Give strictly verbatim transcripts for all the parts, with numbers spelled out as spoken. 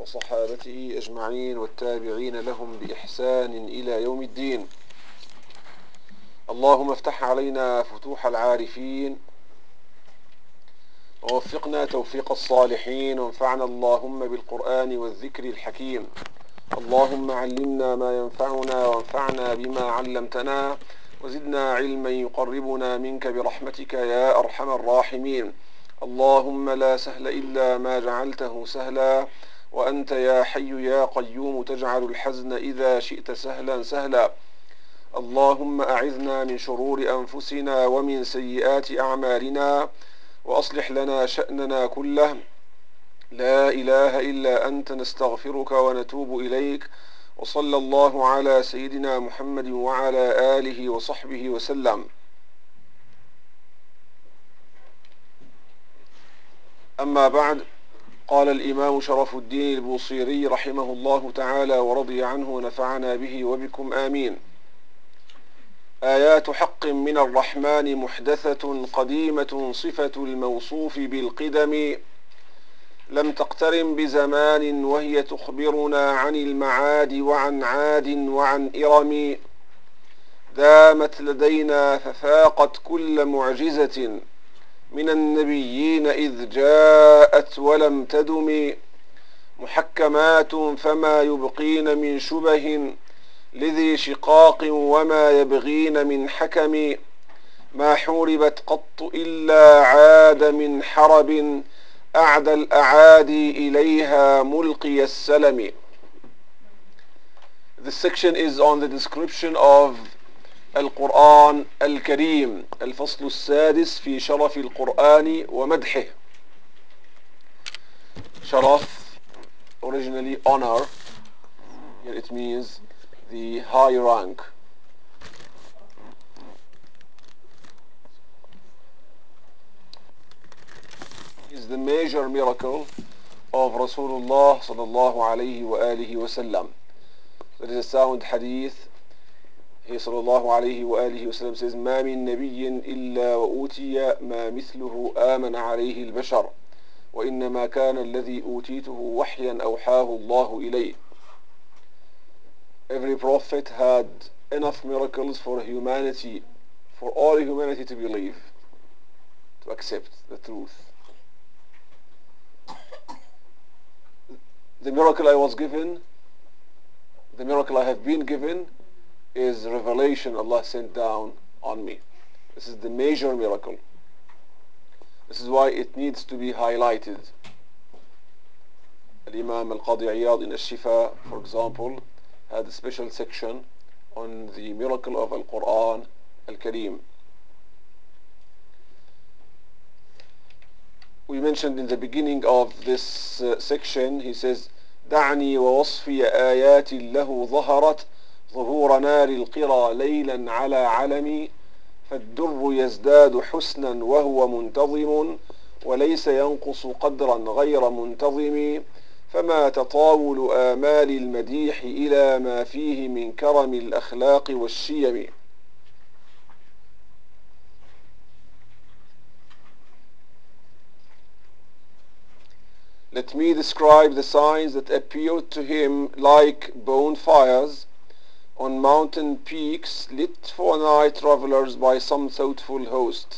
وصحابته أجمعين والتابعين لهم بإحسان إلى يوم الدين. اللهم افتح علينا فتوح العارفين ووفقنا توفيق الصالحين وانفعنا اللهم بالقرآن والذكر الحكيم. اللهم علمنا ما ينفعنا وانفعنا بما علمتنا وزدنا علما يقربنا منك برحمتك يا أرحم الراحمين. اللهم لا سهل إلا ما جعلته سهلا وأنت يا حي يا قيوم تجعل الحزن إذا شئت سهلا سهلا. اللهم أعذنا من شرور أنفسنا ومن سيئات أعمالنا وأصلح لنا شأننا كله. لا إله إلا أنت نستغفرك ونتوب إليك. وصلى الله على سيدنا محمد وعلى آله وصحبه وسلم. أما بعد، قال الإمام شرف الدين البوصيري رحمه الله تعالى ورضي عنه ونفعنا به وبكم آمين. آيات حق من الرحمن محدثة قديمة صفة الموصوف بالقدم لم تقترن بزمان وهي تخبرنا عن المعاد وعن عاد وعن إرم. دامت لدينا ففاقت كل معجزة من النبيين إذ جاءت ولم تدم. محكمات فما يبقين من شبه لذي شقاق وما يبغين من حكم. ما حوربت قط إلا عاد من حرب أعدى الأعادي إليها ملقي السلم. This section is on the description of القرآن الكريم. الفصل السادس في شرف القرآن ومدحه. شرف, originally honor, here it means the high rank. Is the major miracle of Rasulullah sallallahu alayhi wa alihi wa sallam. That is a sound hadith. He sallallahu alayhi wa alihi wa sallam says, ما من نبي إلا وأوتي ما مثله آمن عليه البشر وإنما كان الذي أوتيته وحيا أوحاه الله إليه. Every prophet had enough miracles for humanity, for all humanity to believe, to accept the truth. The miracle I was given, the miracle I have been given, is revelation Allah sent down on me. This is the major miracle. This is why it needs to be highlighted. Al-Imam Al-Qadi Iyad in Al-Shifa, for example, had a special section on the miracle of Al-Quran Al-Kareem. We mentioned in the beginning of this uh, section, he says, دعني ووصفي آيات له ظهرت ظهور نار القرى ليلا على علم فالدر يزداد حسنا وهو منتظم وليس ينقص قدرا غير منتظم فما تطاول آمال المديح إلى ما فيه من كرم الأخلاق والشيم. Let me describe the signs that appeared to him like bonfires on mountain peaks lit for night travelers by some thoughtful host.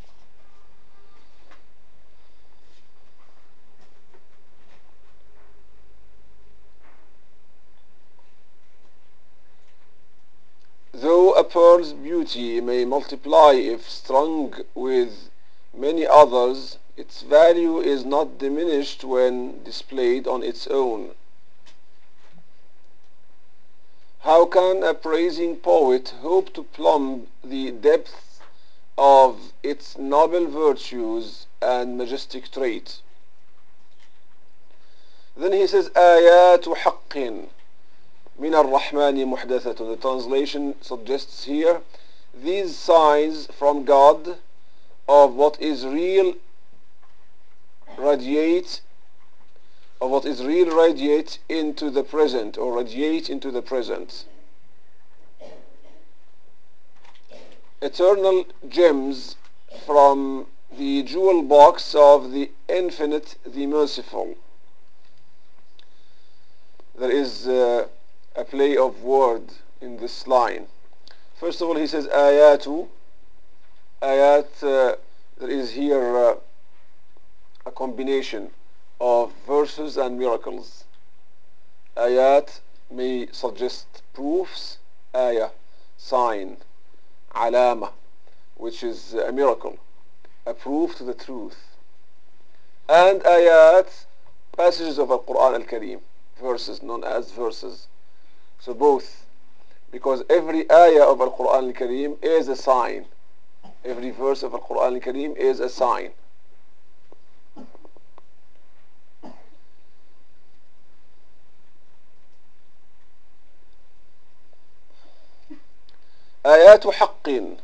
Though a pearl's beauty may multiply if strung with many others, its value is not diminished when displayed on its own. How can a praising poet hope to plumb the depths of its noble virtues and majestic traits? Then he says, آيات حق من الرحمن محدثة. The translation suggests here, these signs from God of what is real radiate of what is real radiate into the present, or radiate into the present. Eternal gems from the jewel box of the infinite, the merciful. there is uh, a play of word in this line. First of all, he says ayatu. Ayat, uh, there is here uh, a combination of verses and miracles. Ayat may suggest proofs. Ayah, sign. Alama, which is a miracle, a proof to the truth. And ayat, passages of the Quran al-Kareem, verses known as verses. So both, because every ayah of the Quran al-Kareem is a sign. Every verse of the Quran al-Kareem is a sign. آيات حق,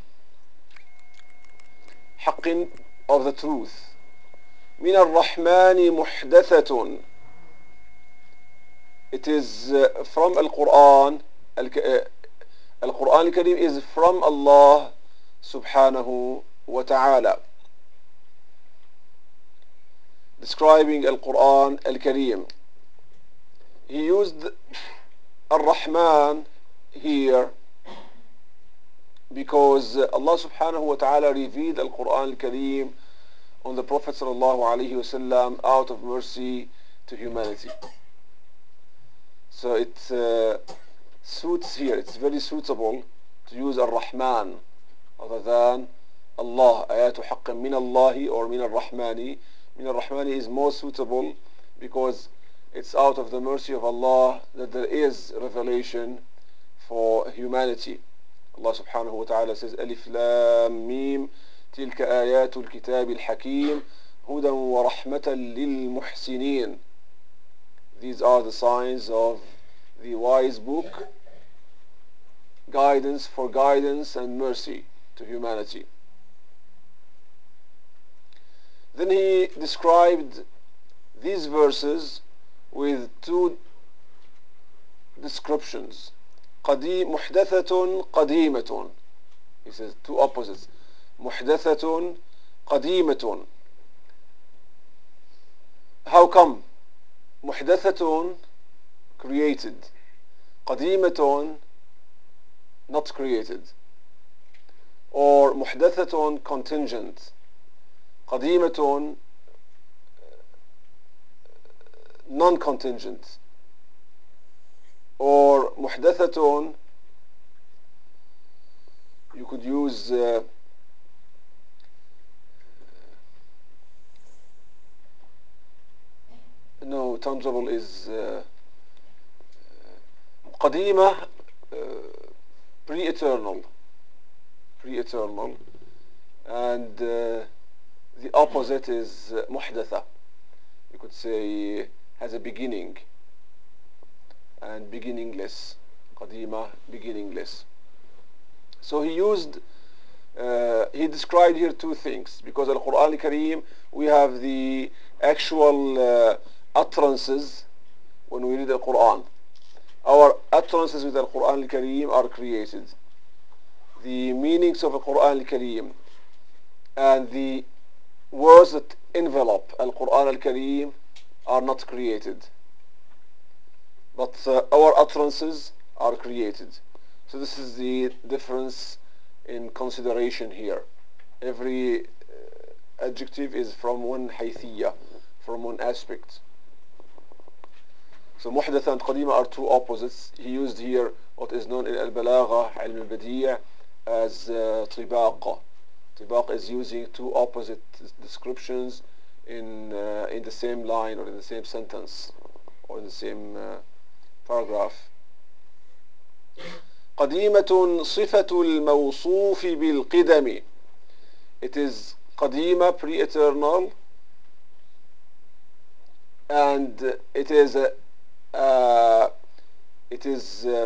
حق of the truth. من الرحمن محدثة. It is uh, from Al-Quran. Al-Quran al-Kareem is from Allah subhanahu wa ta'ala. Describing Al-Quran al-Kareem, he used Ar-Rahman here because Allah subhanahu wa ta'ala revealed Al-Quran al-Kareem on the Prophet sallallahu alayhi wa sallam out of mercy to humanity. So it uh, suits here, it's very suitable to use Ar-Rahman other than Allah. Ayatu haqqan min Allahi or min Ar-Rahmani. Min Ar-Rahmani is more suitable because it's out of the mercy of Allah that there is revelation for humanity. Allah subhanahu wa ta'ala says, Alif Lam Mim, Tilka Ayatul Kitab al-Hakim, Hudan wa Rahmatan lil Muhsinin. These are the signs of the wise book, guidance for guidance and mercy to humanity. Then he described these verses with two descriptions. قديم محدثة قديمة. He says two opposites. محدثة قديمة. How come? محدثة created. قديمة not created. Or محدثة contingent. قديمة non-contingent. Or محدثة, you could use uh, no, tangible is uh, قديمة, uh, pre-eternal, pre-eternal, and uh, the opposite is uh, محدثة. You could say has a beginning, and beginningless. قديمة, beginningless. So he used, uh, he described here two things, because Al-Quran al-Kareem, we have the actual uh, utterances when we read the Quran. Our utterances with Al-Quran al-Kareem are created. The meanings of Al-Quran al-Kareem and the words that envelop Al-Quran al-Kareem are not created. But uh, our utterances are created. So this is the difference in consideration here. Every uh, adjective is from one haythiyya, from one aspect. So muhdatha and qadima are two opposites. He used here what is known in al-balagha, ilm al-badi' as uh, tibaq. Tibaq is using two opposite descriptions in uh, in the same line or in the same sentence or in the same uh, paragraph. قديمة صفة الموصوف بالقدم. It is قديمة, pre-eternal, and it is a uh, it is uh,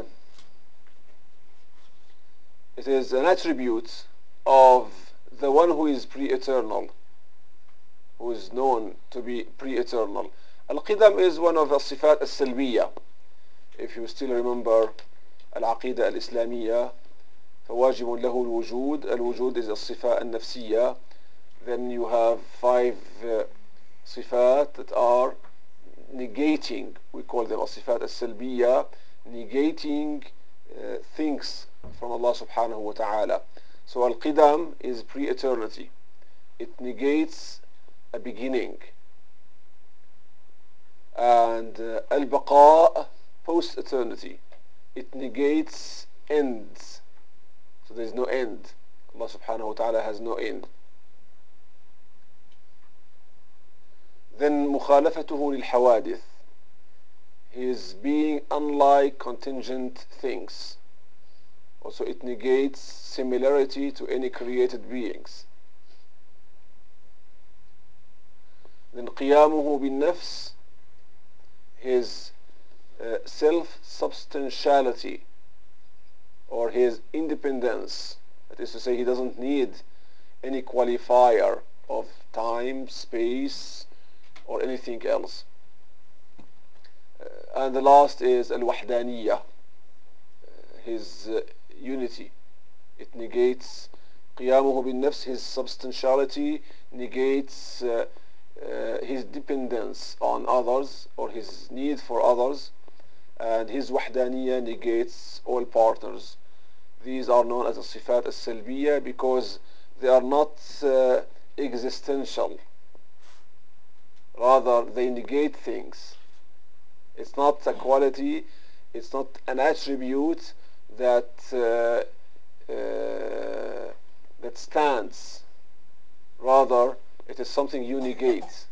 it is an attribute of the one who is pre-eternal, who is known to be pre-eternal. Al-Qidam is one of the صفات السلبية. If you still remember العقيدة الإسلامية, فواجب له الوجود. الوجود is الصفة النفسية. Then you have five uh, صفات that are negating. We call them as-sifat as-salbiya, negating uh, things from Allah subhanahu wa ta'ala. So al-qidam is pre-eternity. It negates a beginning. And uh, al-baqa, post-eternity. It negates ends. So there is no end. Allah subhanahu wa ta'ala has no end. Then مخالفته للحوادث. His being unlike contingent things. Also it negates similarity to any created beings. Then قيامه بالنفس. His uh, self-substantiality or his independence. That is to say, he doesn't need any qualifier of time, space, or anything else. Uh, and the last is al-wahdaniyah, uh, his uh, unity. It negates قيامه بالنفس, his substantiality negates uh, uh, his dependence on others or his need for others, and his wahdaniyah negates all partners. These are known as as-sifat as-salbiya because they are not uh, existential. Rather, they negate things. It's not a quality, it's not an attribute that uh, uh, that stands. Rather, it is something you negate.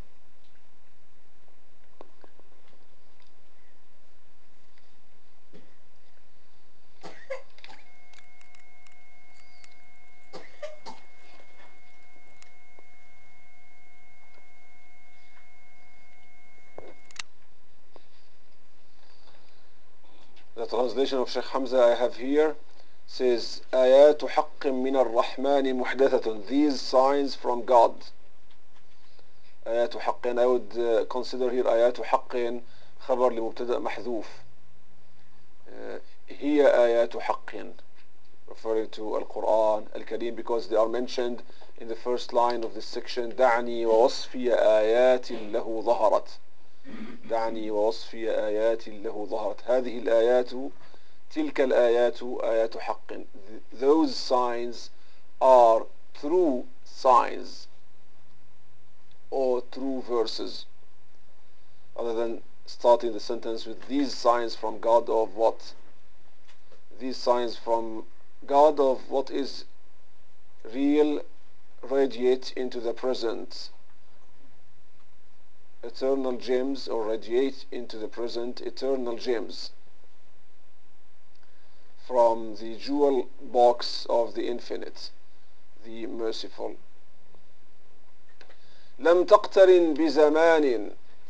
The translation of Sheikh Hamza I have here says, آيات حق من الرحمن محدثة. These signs from God. آيات حق, I would uh, consider here آيات حق خبر لمبتدأ محذوف. Uh, هي آيات حق, referring to Al-Quran Al-Karim, because they are mentioned in the first line of this section. دعني ووصفي آيات له ظهرت. دعني ووصفي آيات له ظهرت. هذه الآيات تلك الآيات آيات حق. Those signs are true signs or true verses. Other than starting the sentence with these signs from God of what? These signs from God of what is real radiate into the present. Eternal gems, or radiate into the present eternal gems from the jewel box of the infinite, the merciful. لم تقترن بزمان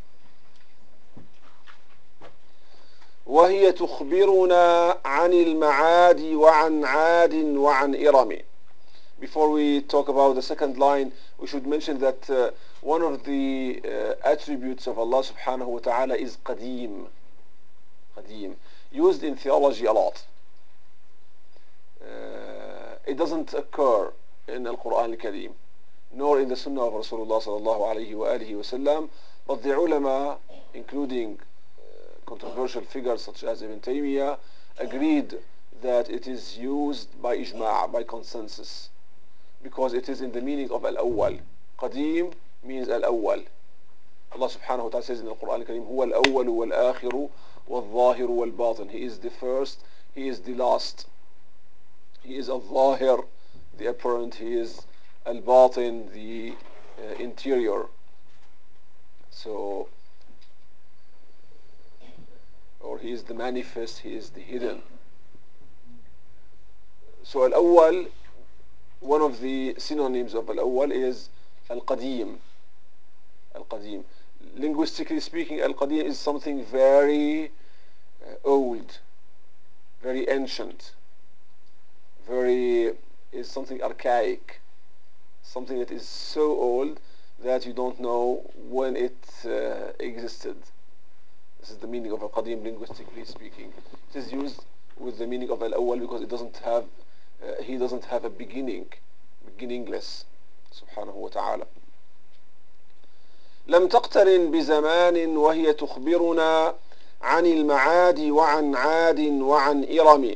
وهي تخبرنا عن المعاد وعن عاد وعن إرم. Before we talk about the second line, we should mention that uh, one of the uh, attributes of Allah subhanahu wa ta'ala is qadim. Qadim. Used in theology a lot. Uh, it doesn't occur in Al-Quran Al-Karim, nor in the Sunnah of Rasulullah sallallahu alayhi wa alihi wa sallam, but the ulama, including uh, controversial figures such as Ibn Taymiyyah, agreed that it is used by ijma', by consensus, because it is in the meaning of al-awwal. Qadim means al-awwal. Allah subhanahu wa ta'ala says in the Quran Al-Karim, huwa al-awwal wal-akhiru wal-zahiru wal-batin. He is the first, he is the last. He is al-zahir, the apparent. He is al-batin, the uh, interior. So, or he is the manifest, he is the hidden. So al-awwal, one of the synonyms of al-awwal is al-qadim. Al-qadim. Linguistically speaking, al-qadim is something very uh, old, very ancient, very, is something archaic, something that is so old that you don't know when it uh, existed. This is the meaning of al-qadim linguistically speaking. It is used with the meaning of al-awwal because it doesn't have Uh, he doesn't have a beginning, beginningless, subhanahu wa ta'ala. لم تقترن بزمان وهي تخبرنا عن المعاد وعن عاد وعن إرم.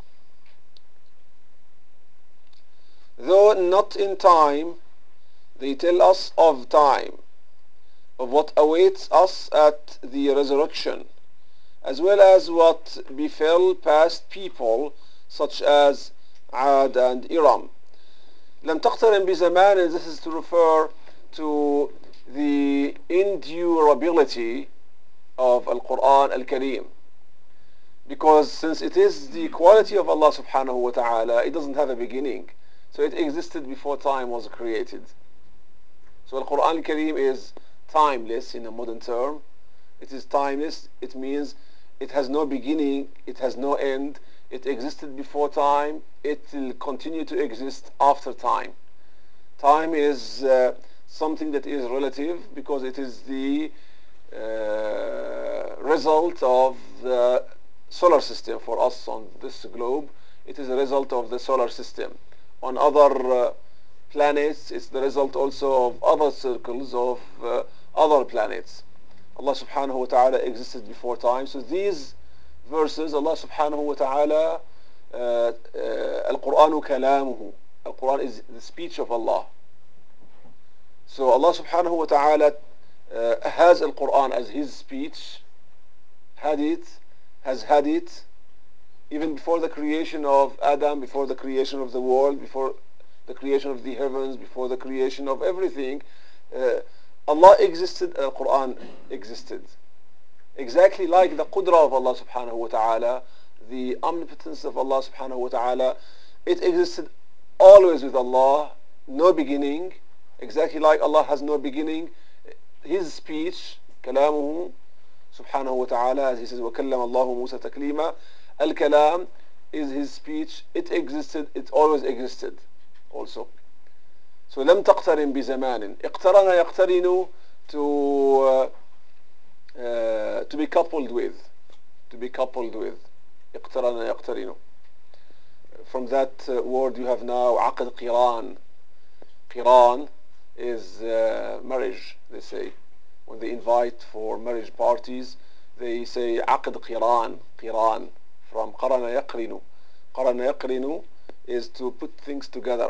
Though not in time, they tell us of time, of what awaits us at the resurrection, as well as what befell past people such as Ad and Iram. لم تقترن بزمان, and this is to refer to the endurability of Al-Quran Al-Kareem. Because since it is the quality of Allah subhanahu wa ta'ala, it doesn't have a beginning. So it existed before time was created. So Al-Quran Al-Kareem is timeless in a modern term. It is timeless. It means it has no beginning, it has no end. It existed before time. It will continue to exist after time. Time is uh, something that is relative because it is the uh, result of the solar system. For us on this globe, it is a result of the solar system. On other uh, planets, it's the result also of other circles of uh, other planets. Allah subhanahu wa ta'ala existed before time. So these verses, Allah subhanahu wa ta'ala, uh, uh, Al-Qur'anu kalamuhu. Al-Quran is the speech of Allah. So Allah subhanahu wa ta'ala uh, has Al-Quran as his speech, had it, has had it, even before the creation of Adam, before the creation of the world, before the creation of the heavens, before the creation of everything. Uh, Allah existed, Al-Quran existed. Exactly like the qudra of Allah subhanahu wa ta'ala, the omnipotence of Allah subhanahu wa ta'ala, it existed always with Allah, no beginning. Exactly like Allah has no beginning. His speech, kalamuhu subhanahu wa ta'ala, as he says, وَكَلَّمَ اللَّهُ مُوسَى تَكْلِيمًا. Al-kalam is his speech. It existed, it always existed also. So لم تقترن بزمان. اقترن يقترن to uh, uh, to be coupled with, to be coupled with. اقترن يقترن. From that uh, word you have now عقد قران. Qiran is uh, marriage, they say. When they invite for marriage parties, they say عقد قران. Qiran. From قرن يقرن. قرن يقرن is to put things together.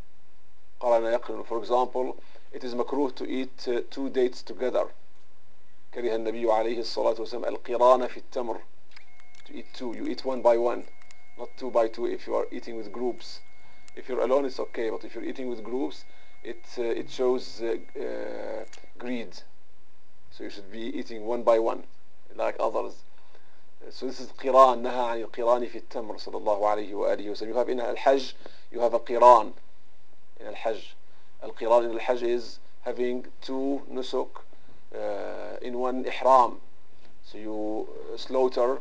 قرن يقرن. For example, it is makruh to eat uh, two dates together. كره النبي عليه الصلاة والسلام القران في التمر. To eat two, you eat one by one, not two by two if you are eating with groups. If you're alone, it's okay, but if you're eating with groups, it uh, it shows uh, uh, greed. So you should be eating one by one, like others. So this is قران. نهى عن القران في التمر صلى الله عليه وآله وسلم. You have in al-Hajj, you have a qiran. In al-Hajj, al-qiran in al-Hajj is having two nusuk uh, in one ihram. So you slaughter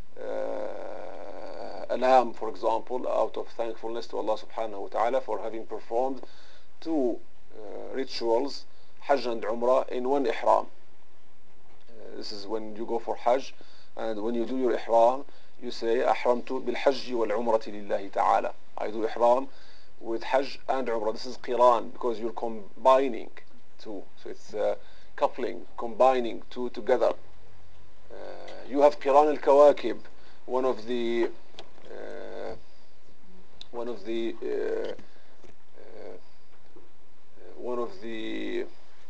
uh, a lamb, for example, out of thankfulness to Allah subhanahu wa ta'ala for having performed two uh, rituals, Hajj and Umrah, in one ihram. Uh, this is when you go for Hajj, and when you do your ihram, you say, أحرمت بالحج والعمرة لله تعالى. I do ihram with Hajj and Umrah. This is qiran because you're combining two. So it's uh, coupling, combining two together. Uh, you have qiran al-kawakib, one of the uh, one of the uh, uh, one of the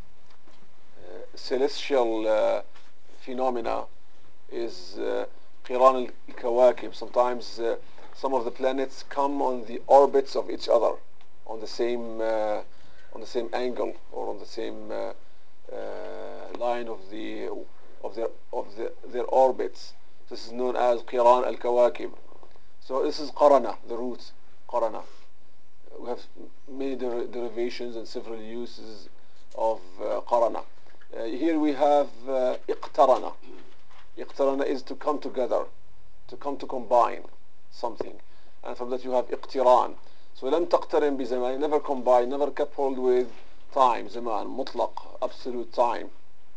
uh, celestial uh, phenomena is uh, qiran al-kawakib. Sometimes uh, some of the planets come on the orbits of each other, on the same uh, on the same angle or on the same uh, uh, line of the of their of the, their orbits. This is known as qiran al-kawakib. So this is qarana, the root qarana. We have many der derivations and several uses of uh, qarana. Uh, here we have uh, iqtarana. Iqtarana is to come together, to come to combine something. And from that you have iqtiran. So لم تقترن بزمان, never combine, never coupled with time, زمان, مطلق, absolute time.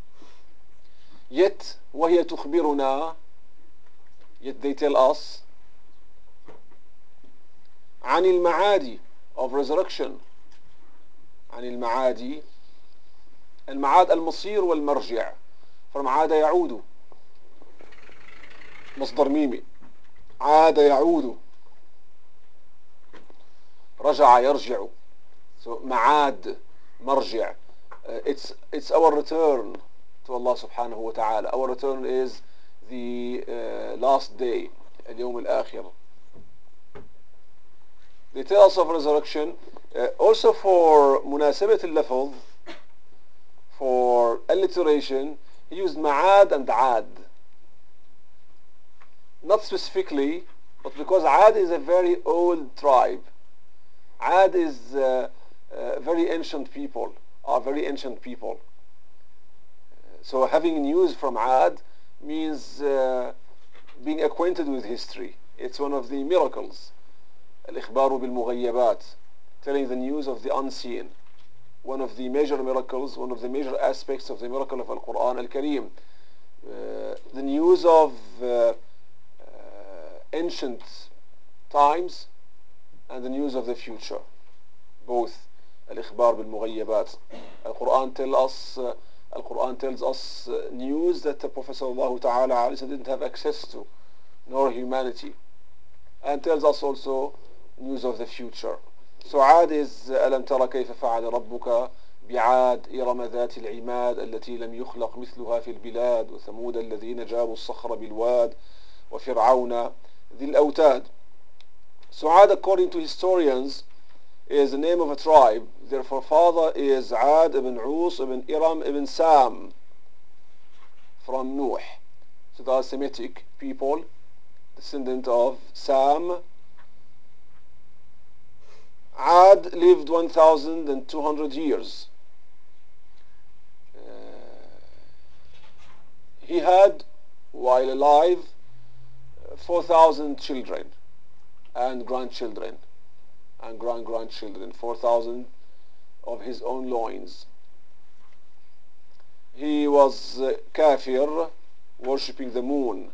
Yet, وهي تخبرنا, yet they tell us, عن المعاد, of resurrection. عن المعاد, المعاد المصير والمرجع. From عاد يعود. مصدر ميمي. عاد يعود، رجع يرجع. So معاد, مرجع. Uh, it's it's our return to Allah subhanahu wa ta'ala. Our return is the uh, last day, اليوم الآخر. They tell us of resurrection. Uh, also for مناسبة اللفظ, for alliteration, he used معاد and عاد. Not specifically, but because Ad is a very old tribe. Ad is uh, uh, very ancient people, are very ancient people. So having news from Ad means uh, being acquainted with history. It's one of the miracles. الإخبار بالمغيبات, telling the news of the unseen. One of the major miracles, one of the major aspects of the miracle of Al-Quran Al-Kareem. Uh, the news of uh, ancient times and the news of the future, both. الإخبار بالمغيبات. Al-Quran tell us, uh, Al-Quran tells us uh, news that the Prophet sallallahu ta'ala alayhi didn't have access to, nor humanity, and tells us also news of the future. So عاد is ألم ترى كيف فعل ربك بعاد إرم ذات العماد التي لم يخلق مثلها في البلاد وثمود الذين جابوا الصخر بالواد وفرعون ذي الأوتاد. So Ad, according to historians, is the name of a tribe. Their forefather is Ad ibn Us ibn Iram ibn Sam from Nuh. So they are Semitic people, descendant of Sam. Ad lived one thousand two hundred years. Uh, he had, while alive, four thousand children and grandchildren and grand-grandchildren, four thousand of his own loins. He was uh, kafir, worshipping the moon.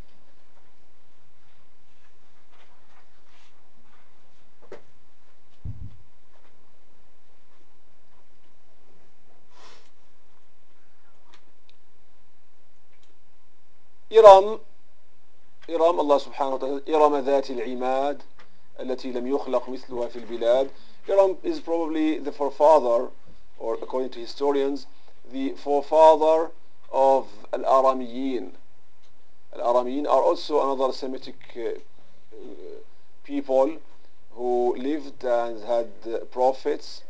إرم, إرم, Allah subhanahu wa ta'ala, إرم ذات العماد التي لم يخلق مثلها في البلاد. Iram is probably the forefather, or according to historians, the forefather of Al-Aramiyin. Al-Aramiyin are also another Semitic uh, people who lived and had uh, prophets.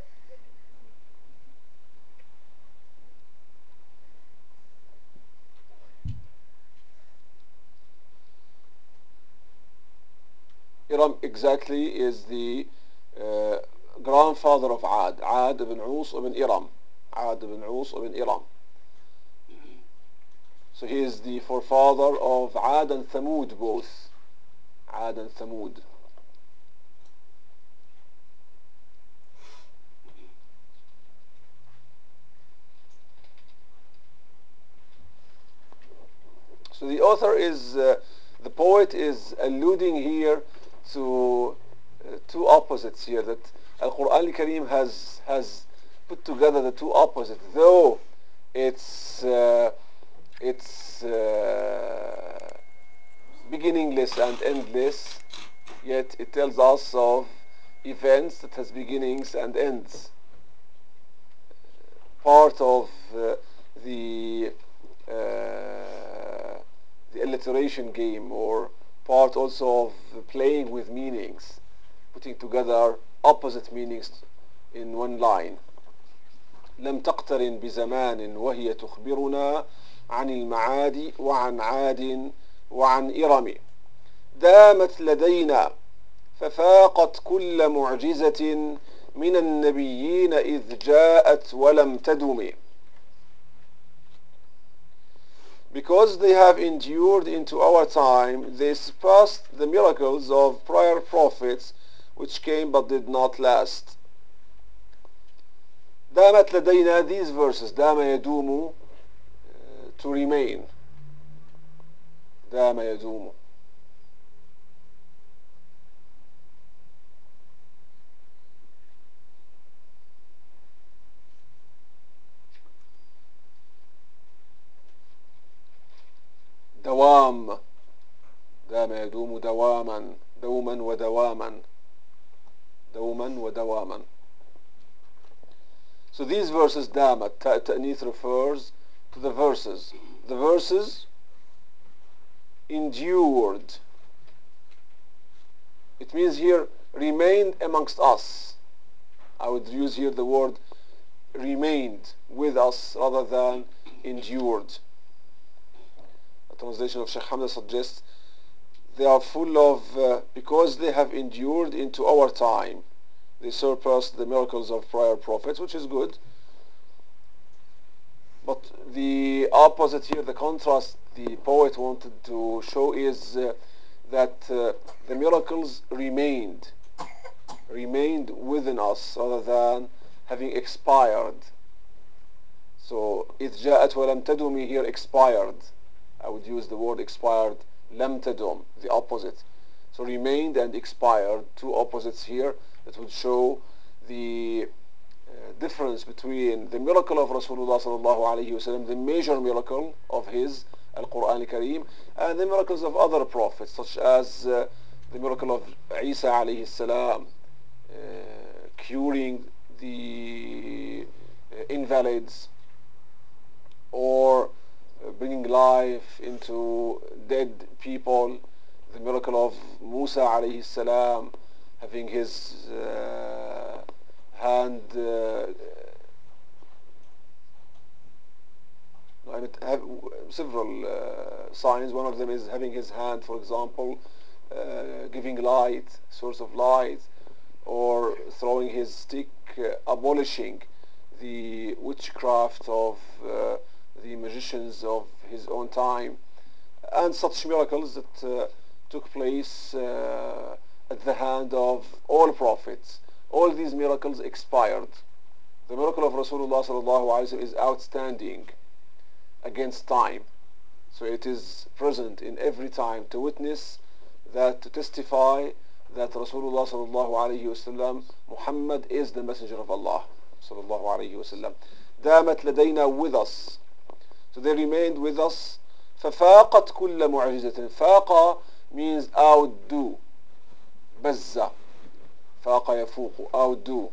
Iram exactly is the uh, grandfather of Ad, Ad ibn Us ibn Iram. Ad ibn Us ibn Iram. So he is the forefather of Ad and Thamud both. Ad and Thamud. So the author is, uh, the poet is alluding here to uh, two opposites here, that Al-Quran Al-Kareem has, has put together the two opposites, though it's, uh, it's uh, beginningless and endless, yet it tells us of events that has beginnings and ends. Part of uh, the uh, the alliteration game, or part also of playing with meanings, putting together opposite meanings in one line. لم تقترن بزمان وهي تخبرنا عن المعاد وعن عاد وعن إرم دامت لدينا ففاقت كل معجزة من النبيين إذ جاءت ولم تدم. Because they have endured into our time, they surpassed the miracles of prior prophets which came but did not last. دامت لدينا, these verses, دام يدوم, uh, to remain. دام يدوم. دوام, دام يدوم دواما دوما ودواما دوما ودواما. So these verses, دامت, ta'nith refers to the verses. The verses endured. It means here remained amongst us. I would use here the word remained with us rather than endured. The translation of Sheikh Hamza suggests they are full of, uh, because they have endured into our time, they surpassed the miracles of prior prophets, which is good. But the opposite here, the contrast the poet wanted to show is uh, that uh, the miracles remained, remained within us rather than having expired. So, إذ جاءت ولم تدم here expired. I would use the word expired, لم تدم, the opposite. So remained and expired, two opposites here that would show the uh, difference between the miracle of Rasulullah sallallahu alayhi wasallam, the major miracle of his Al-Quran Al-Kareem, and the miracles of other prophets, such as uh, the miracle of Isa alayhi salam, uh, curing the uh, invalids, or bringing life into dead people, the miracle of Musa alayhi salam, having his uh, hand, uh, I mean, have several uh, signs. One of them is having his hand, for example, uh, giving light, source of light, or throwing his stick, uh, abolishing the witchcraft of uh, the magicians of his own time, and such miracles that uh, took place uh, at the hand of all prophets. All these miracles expired. The miracle of Rasulullah sallallahu alaihi wasallam is outstanding against time. So it is present in every time to witness that, to testify that Rasulullah sallallahu alaihi wasallam, Muhammad, is the messenger of Allah sallallahu alaihi wasallam. دامت لدينا, with us. So they remained with us. ففاقت كل معجزة. فاق means outdo. بز. فاق يفوق, outdo.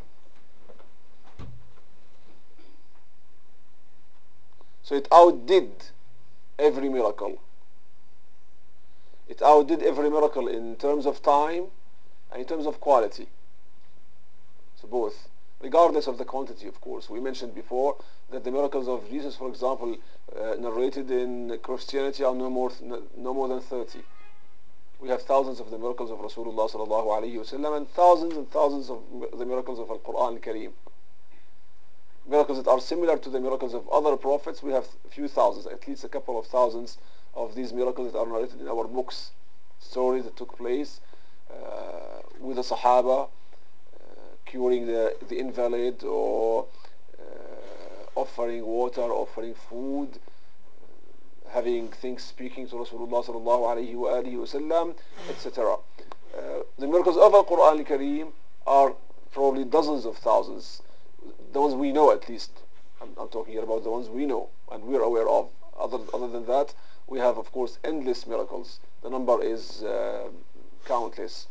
So it outdid every miracle. It outdid every miracle in terms of time and in terms of quality. So both. Regardless of the quantity, of course. We mentioned before that the miracles of Jesus, for example, uh, narrated in Christianity are no more, no more than thirty. We have thousands of the miracles of Rasulullah sallallahu alayhi wasallam and thousands and thousands of the miracles of Al-Quran Al-Kareem. Miracles that are similar to the miracles of other prophets, we have a few thousands, at least a couple of thousands of these miracles that are narrated in our books. Stories that took place uh, with the Sahaba, curing the, the invalid, or uh, offering water, offering food, uh, having things speaking to Rasulullah sallallahu alayhi wa alihi wa sallam, et cetera. Uh, the miracles of Al-Quran Al-Kareem are probably dozens of thousands. The ones we know, at least. I'm, I'm talking here about the ones we know and we're aware of. Other, other than that, we have, of course, endless miracles. The number is uh, countless.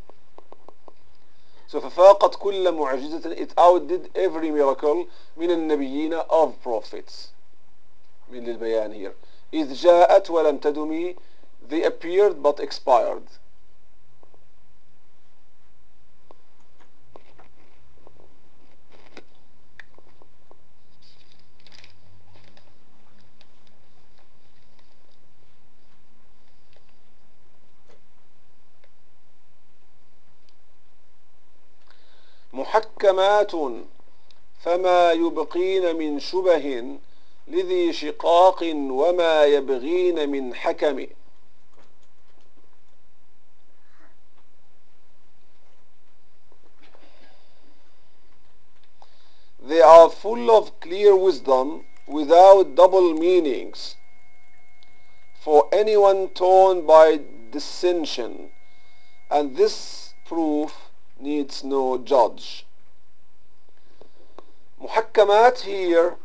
So ففاقت كل معجزة, it outdid every miracle من النبيين, of prophets. من للبيان here. إذ جاءت ولم تدمي, they appeared but expired. محكمات فما يبقين من شبه لذي شقاق وما يبغين من حكم. They are full of clear wisdom without double meanings for anyone torn by dissension, and this proof needs no judge. محكمات here,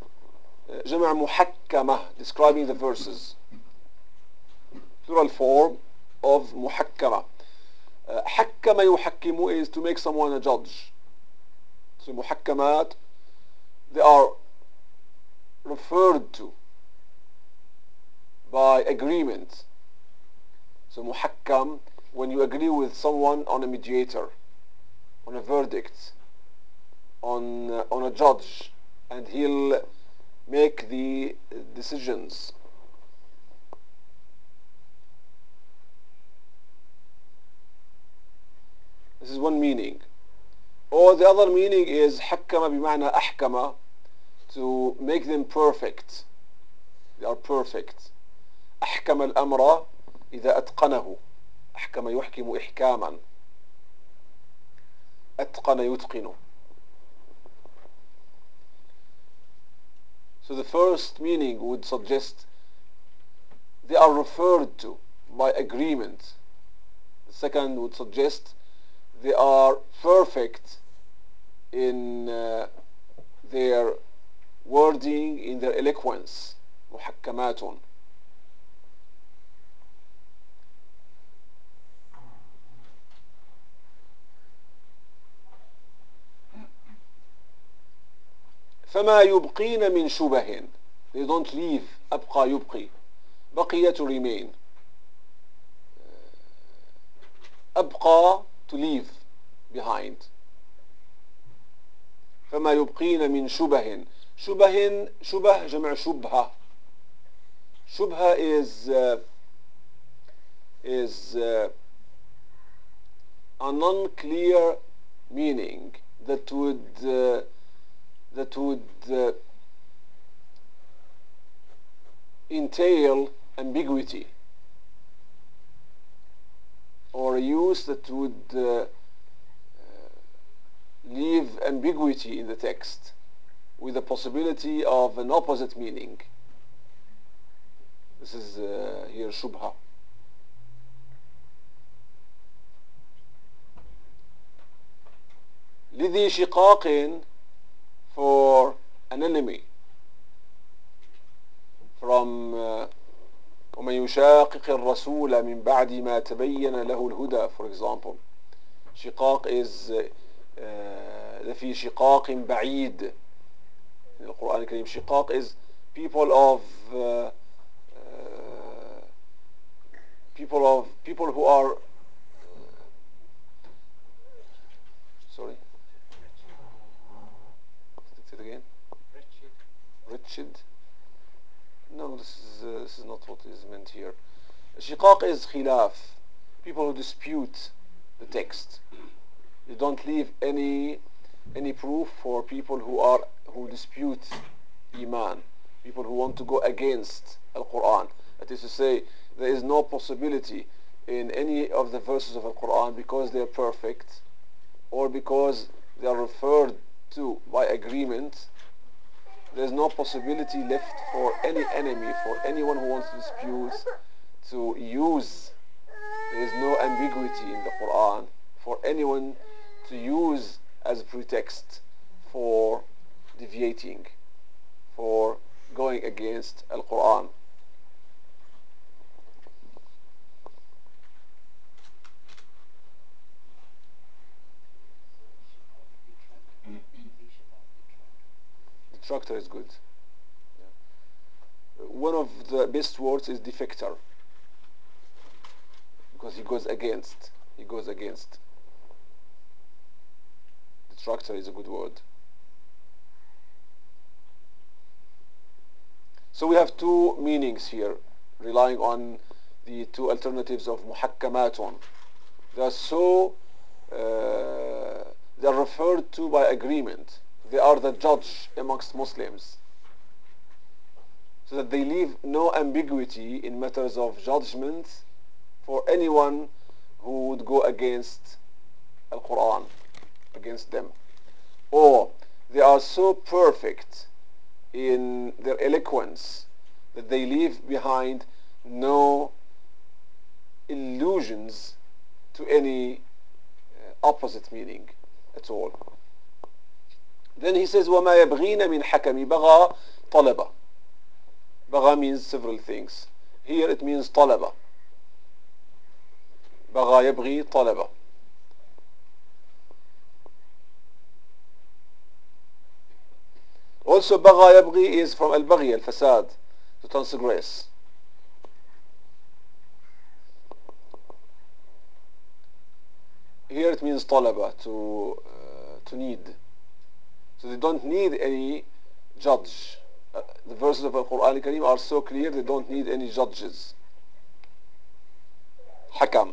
جمع محكمة, describing the verses. Plural form, of muhakkama. Uh, حكم يحكم is to make someone a judge. So muhakkamat, they are referred to by agreement. So muhakkam, when you agree with someone on a mediator, on a verdict, on uh, on a judge, and he'll make the decisions. This is one meaning. Or the other meaning is حكم بمعنى أحكم, to make them perfect. They are perfect. أحكم الأمر إذا أتقنه. أحكم يحكم إحكاما. أتقن يتقن. So the first meaning would suggest they are referred to by agreement. The second would suggest they are perfect in uh, their wording, in their eloquence. محكمات. فما يبقين من شبه. They don't leave. أبقى يبقي. بقي to remain. أبقى to leave behind. فما يبقين من شبه. شبه شبه جمع شبهة. شبهة is uh, is uh, a non-clear meaning that would uh, that would uh, entail ambiguity, or a use that would uh, uh, leave ambiguity in the text with the possibility of an opposite meaning. This is uh, here shubha. لذي شقاق, for an enemy. From uh, ومن يشاقق الرسول من بعد ما تبين له الهدى, for example. شقاق is لفي شقاق بعيد in the Quran الكريم. شقاق is people of uh, uh, people of people who are sorry say it again. Wretched. No, this is uh, this is not what is meant here. Shiqaq is khilaf, people who dispute the text. You don't leave any any proof for people who are who dispute iman, people who want to go against Al-Quran. That is to say, there is no possibility in any of the verses of Al-Quran, because they are perfect or because they are referred to by agreement. There is no possibility left for any enemy, for anyone who wants to dispute, to use. There is no ambiguity in the Quran for anyone to use as a pretext for deviating, for going against Al-Quran. Detractor is good. Yeah. One of the best words is defector, because he goes against. He goes against. Detractor is a good word. So we have two meanings here, relying on the two alternatives of muhakkamatun. They are so uh, they are referred to by agreement. They are the judge amongst Muslims, so that they leave no ambiguity in matters of judgment for anyone who would go against Al-Quran, against them. Or they are so perfect in their eloquence that they leave behind no illusions to any uh, opposite meaning at all. Then he says, وَمَا يَبْغِينَ مِنْ حَكَمِ. بَغَى طَلَبَ. بَغَى means several things. Here it means طَلَبَ. بغى يبغي طلب. Also بغى يبغي is from البغي, الفساد, to transgress. Here it means طلب, to uh, to need. So they don't need any judge. Uh, the verses of the Quran al-Karim are so clear, they don't need any judges. حكم.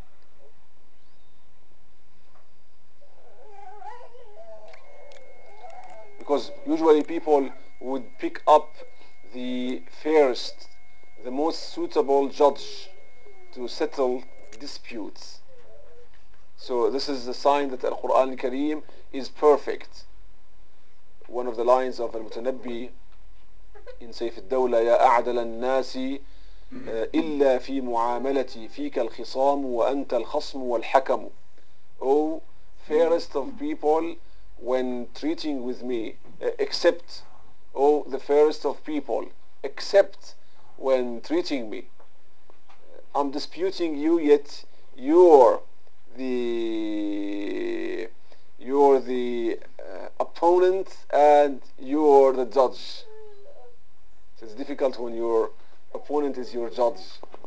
Because usually people would pick up the fairest, the most suitable judge to settle disputes. So this is the sign that Al-Quran al-Karim is perfect. One of the lines of Al-Mutanabbi in Sayf al-Dawla, يا أعدل الناس إلا في معاملتي فيك الخصام وأنت الخصم والحكم. O fairest of people, when treating with me, uh, except, oh, the fairest of people, except when treating me. I'm disputing you, yet you're the you're the uh, opponent and you're the judge. So it's difficult when your opponent is your judge.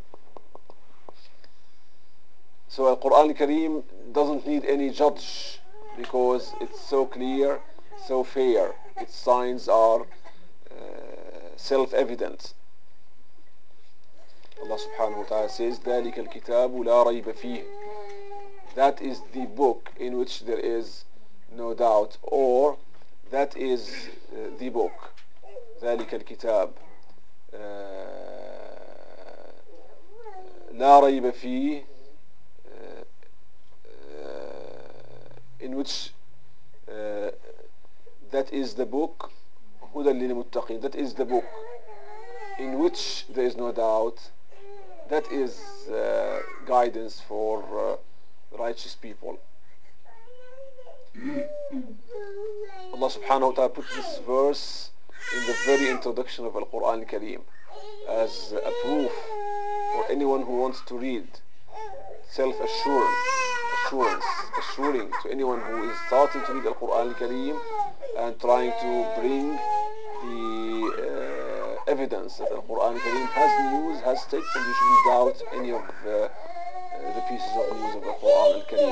So Al-Quran al-Karim doesn't need any judge because it's so clear, so fair. Its signs are uh, self-evident. Allah subhanahu wa ta'ala says, ذَلِكَ الْكِتَابُ لَا رَيْبَ فِيهِ. That is the book in which there is no doubt, or that is uh, the book. ذَلِكَ الْكِتَابُ لَا رَيْبَ فِيهِ, in which uh, that is the book, هُدًى لِلْمُتَّقِينَ. That is the book in which there is no doubt. That is uh, guidance for uh, righteous people. Allah subhanahu wa ta'ala put this verse in the very introduction of Al-Quran al-Karim as a proof for anyone who wants to read. Self-assurance, assurance, assuring to anyone who is starting to read Al-Quran al-Karim and trying to bring the uh, evidence that Al-Quran al-Karim has news, has text, and you shouldn't doubt any of uh, uh, the pieces of news of Al-Quran al-Karim.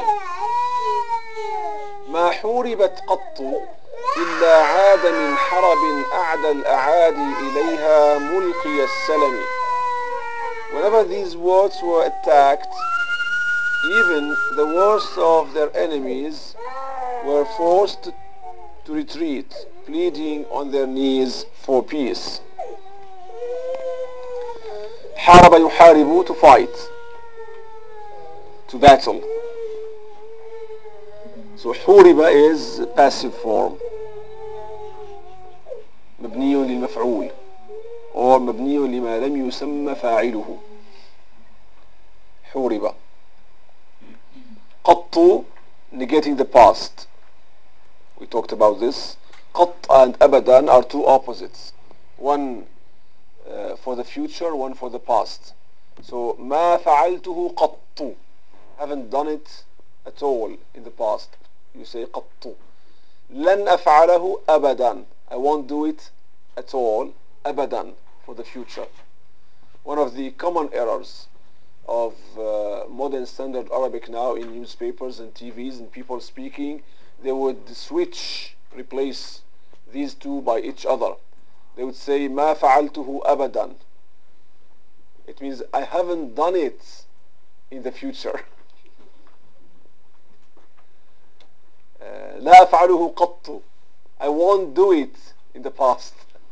ما حوربت قط إلا عاد من حرب أعدى الأعادي إليها ملقي السلم. Whenever these words were attacked, even the worst of their enemies were forced to, to retreat, pleading on their knees for peace. حارب يحارب, to fight, to battle. So حورب is passive form, مبني للمفعول, or مبني لما لم يسمى فاعله. حورب. قط, negating the past. We talked about this. قط and أبدا are two opposites. One uh, for the future, one for the past. So ما فعلته قط. Haven't done it at all in the past. You say قط. لن أفعله أبدا. I won't do it at all. أبدا, for the future. One of the common errors of uh, modern standard Arabic now in newspapers and T Vs and people speaking, they would switch, replace these two by each other. They would say ما فعلته أبدا. It means I haven't done it in the future. uh, لا أفعله قط. I won't do it in the past.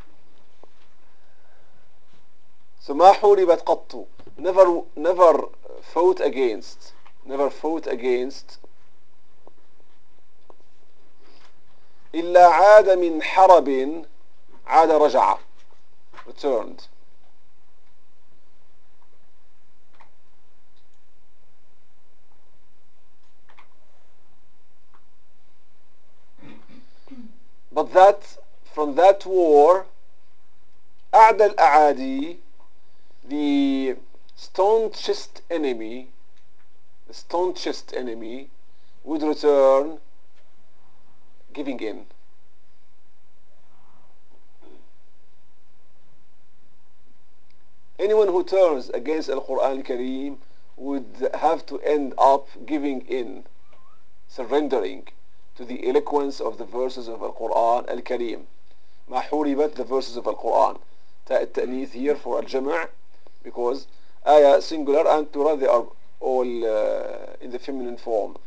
So ما حوربت قط. Never, never fought against, never fought against. إلا عاد من حرب, عاد رجع, returned. But that, from that war, أعدى الأعادي, the stone-chest enemy, the staunchest enemy, would return giving in. Anyone who turns against Al-Quran Al-Kareem would have to end up giving in, surrendering to the eloquence of the verses of Al-Quran Al-Kareem. ما حوربت, the verses of Al-Quran. تاء التأنيث here for Al-Jama' because ayah singular and Torah they are all uh, in the feminine form.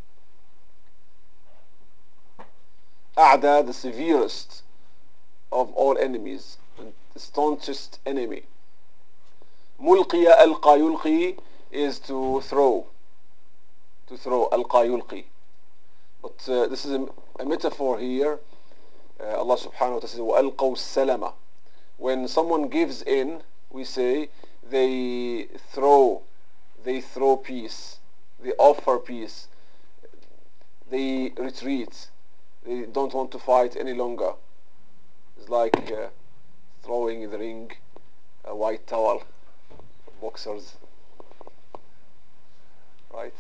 أعدى, the severest of all enemies, the staunchest enemy. ملقي, ألقى يلقي is to throw, to throw, ألقى يلقي. But uh, this is a, a metaphor here. Uh, Allah subhanahu wa ta'ala says, وَأَلْقَوْا السَّلَمَ. When someone gives in, we say, they throw, they throw peace, they offer peace, they retreat, they don't want to fight any longer. It's like uh, throwing in the ring a white towel, boxers, right?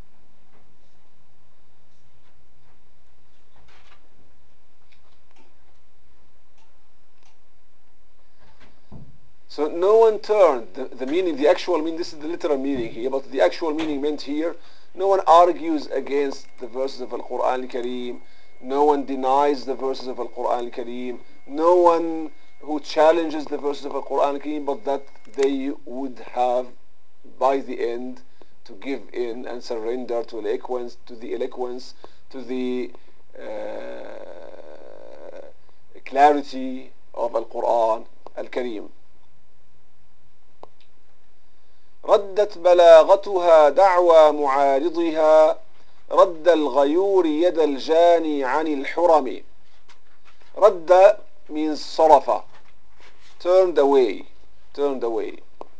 So no one turned, the, the meaning, the actual meaning, this is the literal meaning here, but the actual meaning meant here, no one argues against the verses of Al-Quran Al-Kareem, no one denies the verses of Al-Quran Al-Kareem, no one who challenges the verses of Al-Quran Al-Kareem, but that they would have, by the end, to give in and surrender to eloquence, to the eloquence, to the uh, clarity of Al-Quran Al-Kareem. ردت بلاغتها دعوى معارضها رد الغيور يد الجاني عن الحرم. رد means صرف, turned away, turned away.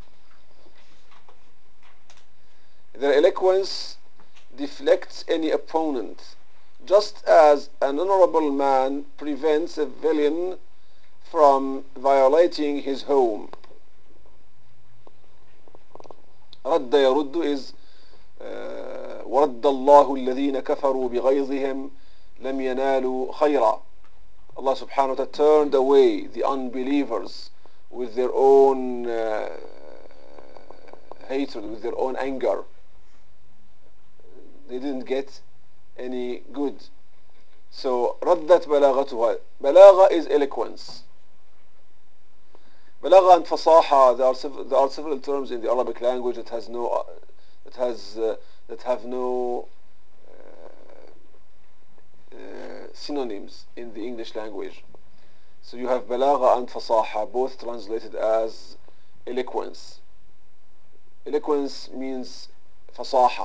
Their eloquence deflects any opponent, just as an honorable man prevents a villain from violating his home. رد يرد is uh, ورد الله الذين كفروا بغيظهم لم ينالوا خيرا. Allah subhanahu wa ta'ala turned away the unbelievers with their own uh, hatred, with their own anger. They didn't get any good. So ردت بلاغتها. Balagha is eloquence. Balagha and fasaha, there are several, there are several terms in the Arabic language that has no, that has, uh, that have no uh, uh, synonyms in the English language. So you have balagha and fasaha, both translated as eloquence. Eloquence means fasaha.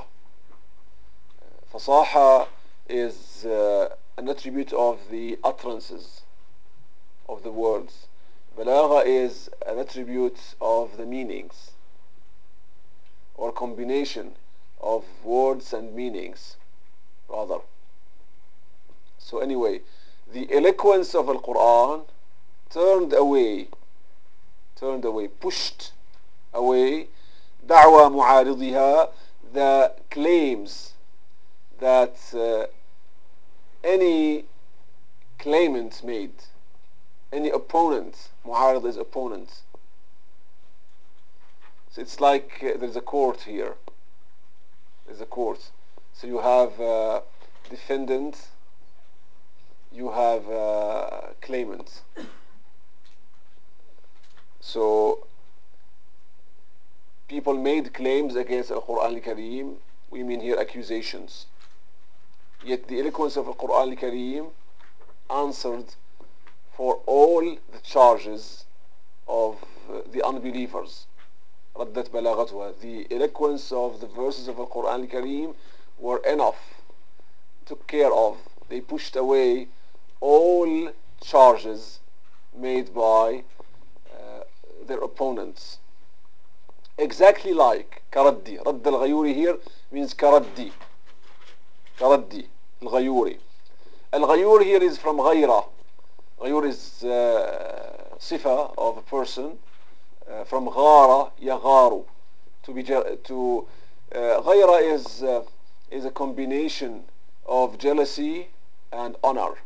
Fasaha is uh, an attribute of the utterances of the words. Balagha is an attribute of the meanings or combination of words and meanings rather. So anyway, the eloquence of Al-Quran turned away, turned away, pushed away دعوى معارضها, the claims that uh, any claimant made, any opponent, mu'arid is opponent. So it's like uh, there's a court here. There's a court. So you have uh, defendant, you have uh, claimant. So people made claims against Al-Quran Al-Kareem. We mean here accusations. Yet the eloquence of Al-Quran Al-Kareem answered for all the charges of uh, the unbelievers. ردت بلاغتها. The eloquence of the verses of Al-Quran Al-Kareem were enough, took care of. They pushed away all charges made by uh, their opponents. Exactly like كردي. رد الغيوري here means كردي. كردي الغيوري. الغيور here is from غيرة. غيور is uh, صفة of a person uh, from غارة يغار, to be to Uh, غيرة is, uh, is a combination of jealousy and honor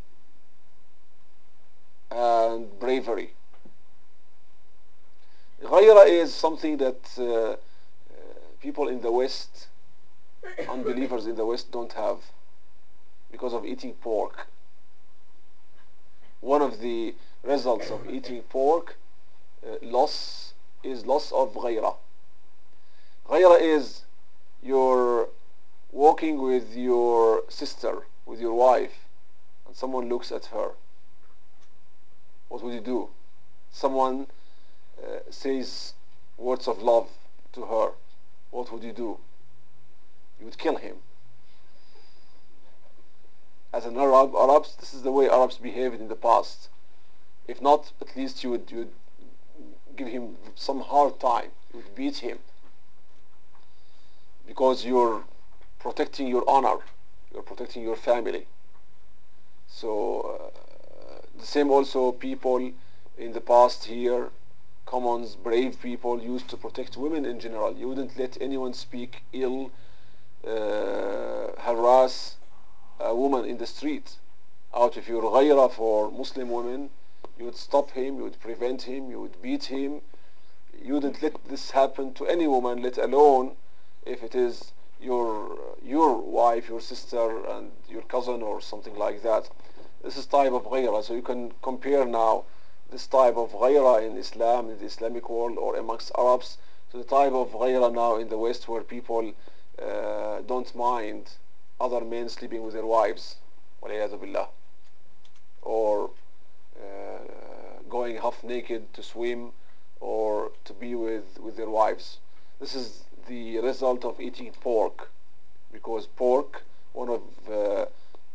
and bravery. غيرة is something that uh, uh, people in the West, unbelievers in the West, don't have because of eating pork. One of the results of eating pork uh, loss is loss of غيرة. غيرة is you're walking with your sister, with your wife, and someone looks at her. What would you do? Someone uh, says words of love to her. What would you do? You would kill him. As an Arab, Arabs, this is the way Arabs behaved in the past. If not, at least you would, you would give him some hard time. You would beat him. Because you're protecting your honor. You're protecting your family. So, uh, the same also people in the past here, commons, brave people used to protect women in general. You wouldn't let anyone speak ill, uh, harass a woman in the street. Out of your ghayra for Muslim women, you would stop him, you would prevent him, you would beat him. You wouldn't let this happen to any woman, let alone if it is your your wife, your sister, and your cousin or something like that. This is type of ghayra. So you can compare now this type of ghayra in Islam, in the Islamic world, or amongst Arabs, to the type of ghayra now in the West, where people uh, don't mind other men sleeping with their wives, waliyadu billah, or uh, going half naked to swim or to be with, with their wives. This is the result of eating pork, because pork, one of uh, uh,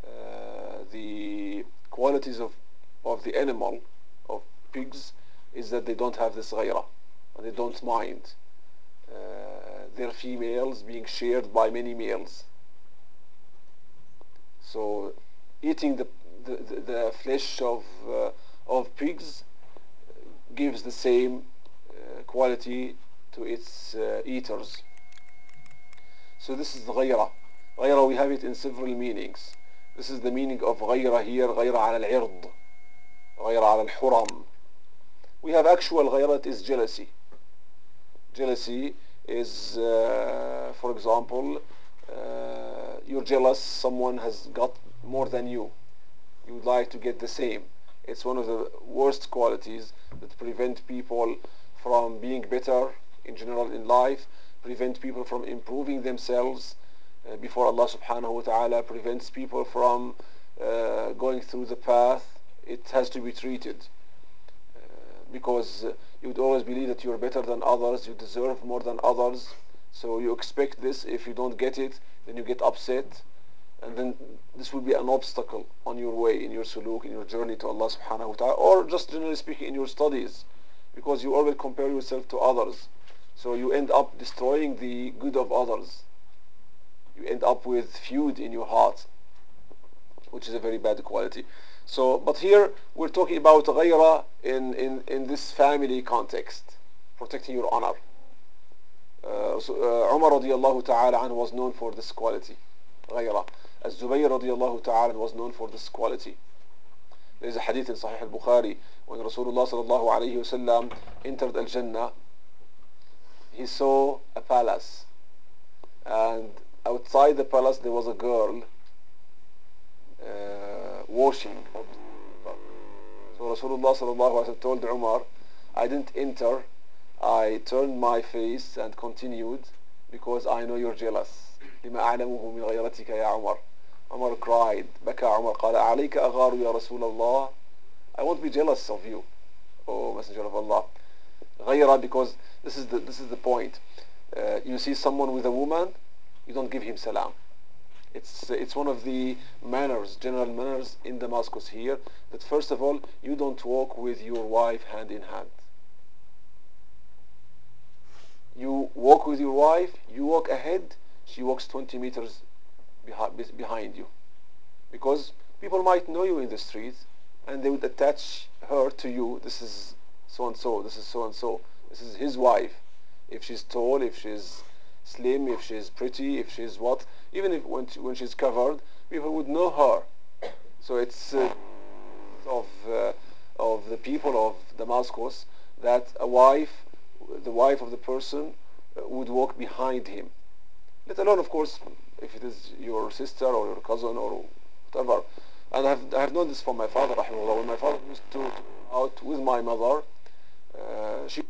the qualities of, of the animal, of pigs, is that they don't have this ghayra, and they don't mind uh, their females being shared by many males. So eating the, the, the flesh of, uh, of pigs gives the same uh, quality to its uh, eaters. So this is the ghayra. Ghayra, we have it in several meanings. This is the meaning of ghayra here, ghayra ala al-ird, ghayra ala al-huram. We have actual ghayra, it is jealousy. Jealousy is, uh, for example, uh, you're jealous, someone has got more than you. You would like to get the same. It's one of the worst qualities that prevent people from being better in general in life, prevent people from improving themselves uh, before Allah subhanahu wa ta'ala, prevents people from uh, going through the path. It has to be treated uh, because uh, you would always believe that you're better than others, you deserve more than others, so you expect this. If you don't get it, then you get upset, and then this will be an obstacle on your way, in your suluk, in your journey to Allah subhanahu wa ta'ala, or just generally speaking in your studies, because you always compare yourself to others. So you end up destroying the good of others. You end up with feud in your heart, which is a very bad quality. So, but here we're talking about ghayra in, in, in this family context, protecting your honor. Uh, so, uh, Umar radiallahu ta'ala anhu was known for this quality, ghayra. As Zubayr radiallahu ta'ala was known for this quality. There is a hadith in Sahih al-Bukhari when Rasulullah sallallahu alayhi wa sallam entered Al-Jannah. He saw a palace, and outside the palace there was a girl uh, washing. So Rasulullah sallallahu alayhi wa sallam told Umar, I didn't enter, I turned my face and continued because I know you're jealous. لما أعلمه من غيرتك يا عمر. Umar cried, بكى عمر قال عليك أغار يا رسول الله. I won't be jealous of you, O Messenger of Allah. غيرة, because this is the, this is the point. Uh, you see someone with a woman, you don't give him salam. It's, it's one of the manners, general manners in Damascus here, that first of all, you don't walk with your wife hand in hand. You walk with your wife, you walk ahead, she walks twenty meters behind you. Because people might know you in the street, and they would attach her to you. This is so and so, this is so and so, this is his wife. If she's tall, if she's slim, if she's pretty, if she's what. Even if when, she, when she's covered, people would know her. So it's uh, of uh, of the people of Damascus that a wife, the wife of the person, uh, would walk behind him. Let alone, of course, if it is your sister or your cousin or whatever. And I have, I have known this from my father, rahimahullah. When my father used to, to go out with my mother, uh, she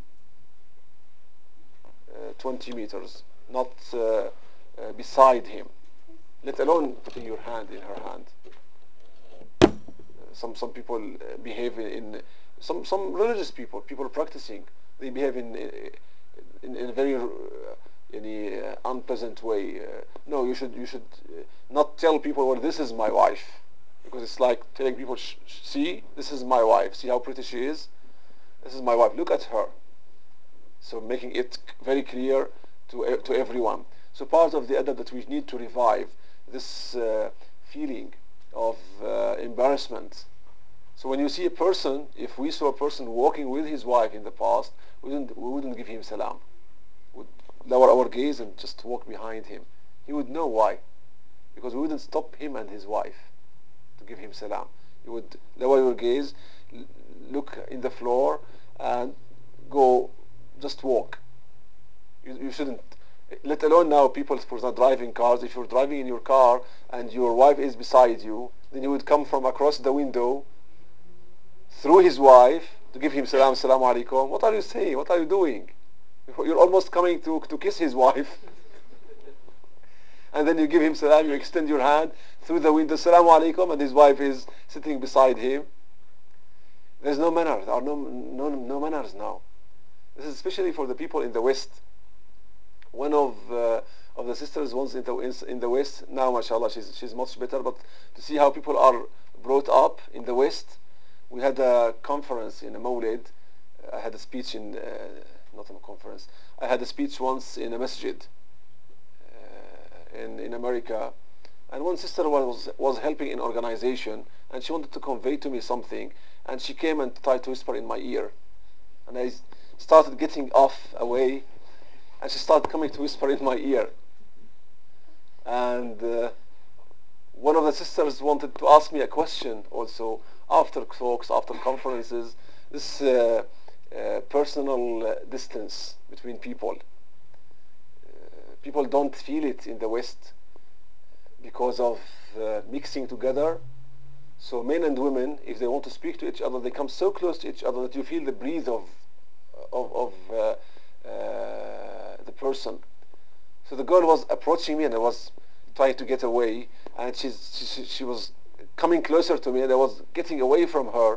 uh, twenty meters, not uh, uh, beside him, let alone putting your hand in her hand. Uh, some some people uh, behave in, in some some religious people, people practicing, they behave in in, in a very uh, in a uh, unpleasant way. Uh, no, you should you should uh, not tell people, well, this is my wife, because it's like telling people, sh- see, this is my wife. See how pretty she is. This is my wife. Look at her. So making it very clear to to everyone. So part of the adab that we need to revive this uh, feeling of uh, embarrassment. So when you see a person, if we saw a person walking with his wife in the past, we wouldn't, we wouldn't give him salam. We'd lower our gaze and just walk behind him. He would know why. Because we wouldn't stop him and his wife to give him salam. You would lower your gaze, look in the floor, and go, just walk. You, you shouldn't, let alone now people, for example, driving cars. If you're driving in your car and your wife is beside you, then you would come from across the window through his wife to give him salam, salam alaikum. What are you saying? What are you doing? You're almost coming to, to kiss his wife. And then you give him salam, you extend your hand through the window, salam alaikum, and his wife is sitting beside him. There's no manners. There are no, no, no manners now. This is especially for the people in the West. One of uh, of the sisters once in the, in the West, now mashallah she's, she's much better, but to see how people are brought up in the West, we had a conference in a Mawlid. I had a speech in, uh, not a conference, I had a speech once in a masjid uh, in, in America. And one sister was, was helping in organization, and she wanted to convey to me something, and she came and tried to whisper in my ear. And I started getting off away, and she started coming to whisper in my ear. And uh, one of the sisters wanted to ask me a question also after talks, after conferences, this uh, uh, personal uh, distance between people. Uh, people don't feel it in the West because of uh, mixing together. So men and women, if they want to speak to each other, they come so close to each other that you feel the breathe of of, of uh, uh, the person. So the girl was approaching me, and I was trying to get away, and she's, she, she was coming closer to me, and I was getting away from her.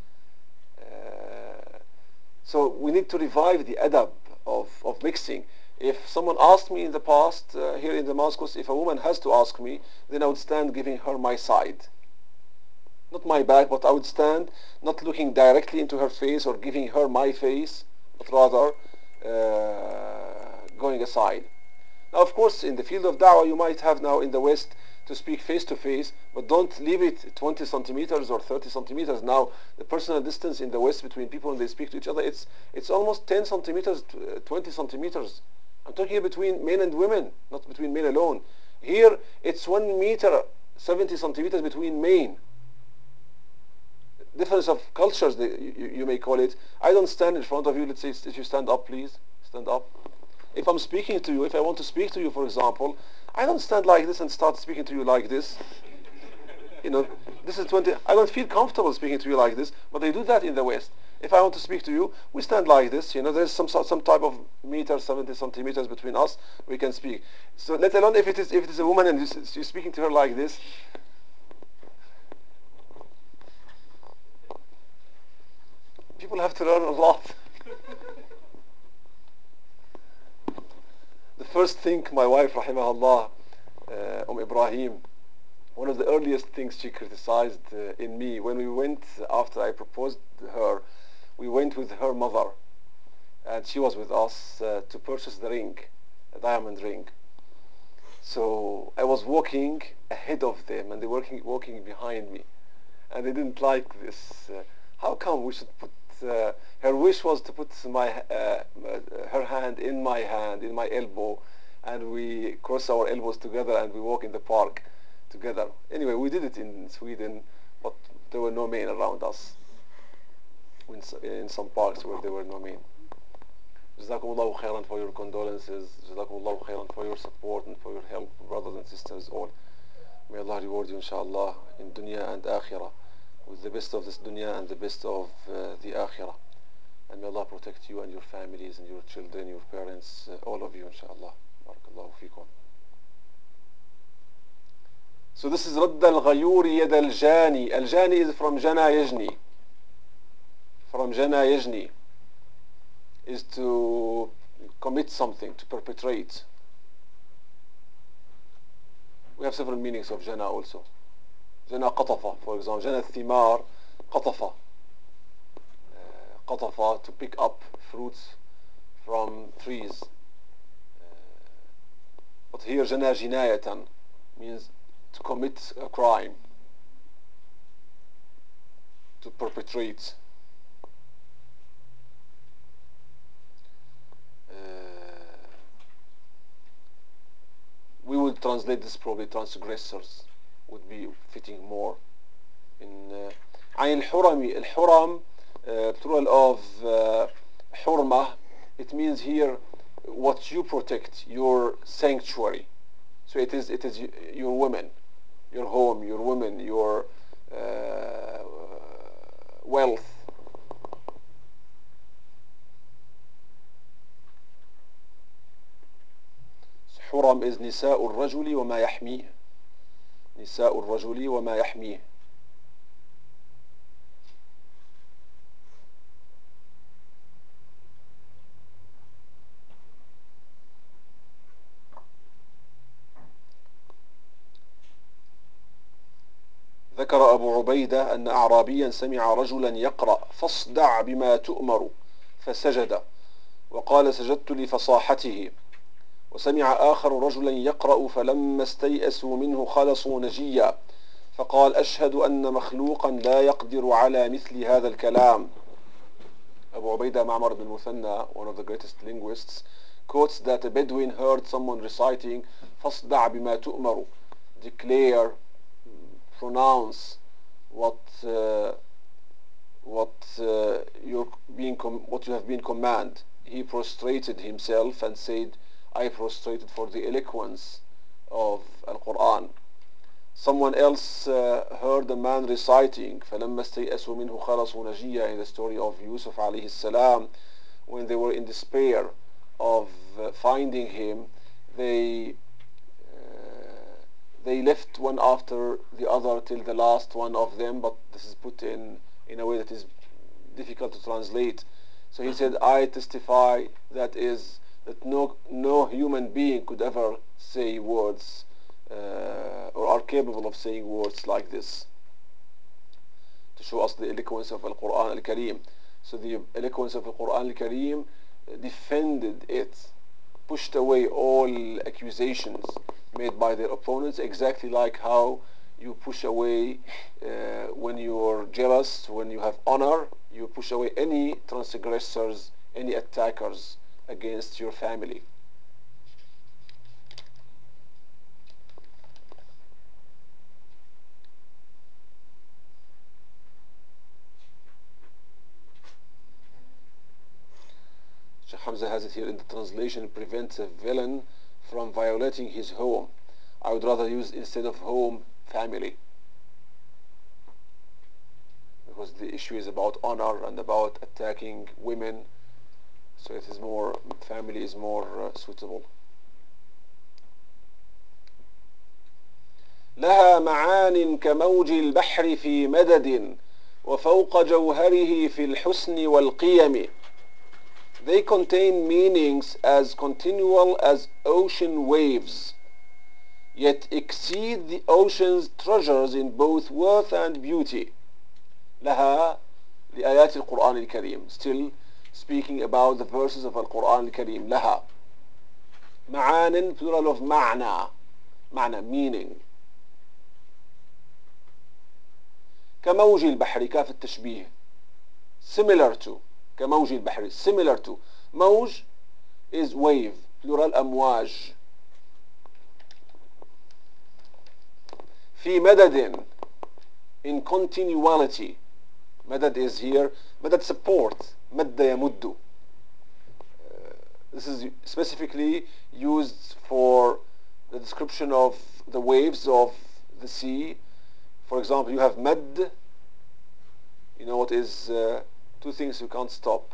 Uh, so we need to revive the adab of, of mixing. If someone asked me in the past, uh, here in Damascus, if a woman has to ask me, then I would stand giving her my side. Not my back, but I would stand, not looking directly into her face or giving her my face, but rather uh, going aside. Now, of course, in the field of da'wah, you might have now in the West to speak face to face, but don't leave it twenty centimeters or thirty centimeters. Now, the personal distance in the West between people when they speak to each other, it's it's almost ten centimeters, twenty centimeters. I'm talking here between men and women, not between men alone. Here, it's one meter, seventy centimeters between men. Difference of cultures, you, you may call it. I don't stand in front of you. Let's say if you stand up, please, stand up. If I'm speaking to you, if I want to speak to you, for example, I don't stand like this and start speaking to you like this. You know, this is twenty. I don't feel comfortable speaking to you like this, but they do that in the West. If I want to speak to you, we stand like this. You know, there's some some type of meter, seventy centimeters between us. We can speak. So let alone if it is if it is a woman and you're speaking to her like this. People have to learn a lot. The first thing my wife, rahimahullah, uh, Umm Ibrahim, one of the earliest things she criticized uh, in me, when we went, after I proposed to her, we went with her mother, and she was with us uh, to purchase the ring, a diamond ring. So I was walking ahead of them, and they were walking, walking behind me, and they didn't like this. Uh, how come we should put, uh, her wish was to put my, uh, her hand in my hand, in my elbow, and we cross our elbows together and we walk in the park together. Anyway, we did it in Sweden, but there were no men around us in, in some parks where there were no men. Jazakumullahu khairan for your condolences. Jazakumullahu khairan for your support and for your help, brothers and sisters all. May Allah reward you, inshallah, in dunya and akhirah, with the best of this dunya and the best of uh, the akhirah. And may Allah protect you and your families and your children, your parents, uh, all of you, inshallah. Barakallahu feekum. So this is رد الغيور يد الجاني. Al-jani is from jana yajni. From jana yajni is to commit something, to perpetrate. We have several meanings of jana also. Jana qatafa, for example. Jana thimar, qatafa. Uh, qatafa, to pick up fruits from trees. Uh, but here jana jinayatan means to commit a crime, to perpetrate. Uh, we would translate this probably transgressors would be fitting more. In عين الحرمي, الحرم, uh, plural of uh, حرمة, it means here what you protect, your sanctuary. So it is it is your women, your home, your women, your uh, wealth. حرم is نساء الرجل وما يحميه. نساء الرجل وما يحميه. ذكر أبو عبيدة أن أعرابيا سمع رجلا يقرأ فاصدع بما تؤمر فسجد وقال سجدت لفصاحته. وسمع آخر رجلا يقرأ فلما استيأسوا منه خلصوا نجيا فقال أشهد أن مخلوقا لا يقدر على مثل هذا الكلام. Abu Ubaidah Ma'mar ibn Muthanna, one of the greatest linguists, quotes that a Bedouin heard someone reciting فاصدع بما تؤمر, declare, pronounce what uh, what uh, you're being com- what you have been commanded. He prostrated himself and said, I prostrated for the eloquence of Al-Quran. Someone else uh, heard a man reciting فَلَمَّا اسْتَيْأَسُوا مِنْهُ خَلَصُوا نَجِيًّا, in the story of Yusuf alayhi salam. When they were in despair of uh, finding him, they uh, they left one after the other till the last one of them, but this is put in in a way that is difficult to translate. So he said, I testify that is that no no human being could ever say words uh, or are capable of saying words like this, to show us the eloquence of Al-Quran Al-Kareem. So the eloquence of Al-Quran Al-Kareem defended it, pushed away all accusations made by their opponents, exactly like how you push away uh, when you're jealous, when you have honor, you push away any transgressors, any attackers against your family. Sheikh Hamza has it here in the translation, prevents a villain from violating his home. I would rather use instead of home, family, because the issue is about honor and about attacking women, so it is more, family is more uh, suitable. لها معان كموج البحر في مدد وفوق جوهره في الحسن والقيم. They contain meanings as continual as ocean waves, yet exceed the ocean's treasures in both worth and beauty. لها لآيات القرآن الكريم. Still speaking about the verses of Al-Quran Al-Kareem. لها معان, plural of معنى, معنى, meaning. كموج البحر, كاف التشبيه, similar to, كموج البحر, similar to. موج is wave, plural أمواج. في مدد, in continuality. مدد is here, مدد support, مد يمد. This is specifically used for the description of the waves of the sea. For example, you have mad, you know what is uh, two things you can't stop.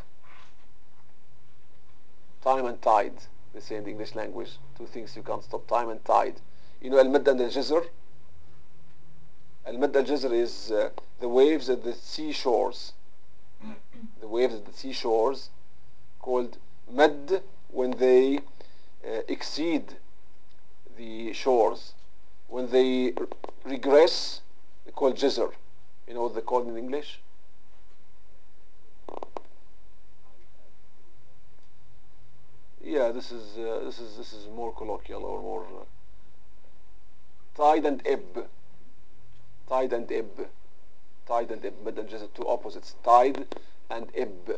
Time and tide, they say in the English language. Two things you can't stop, time and tide. You know al-mad and al-jazr? Al-mad al-jazr is uh, the waves at the seashores. The waves at the seashores called mad when they uh, exceed the shores. When they regress, they call jazr. You know what they call in English? Yeah, this is uh, this is this is more colloquial or more uh, tide and ebb. Tide and ebb. Tide and ebb. Mad and jazr, two opposites. Tide and ebb.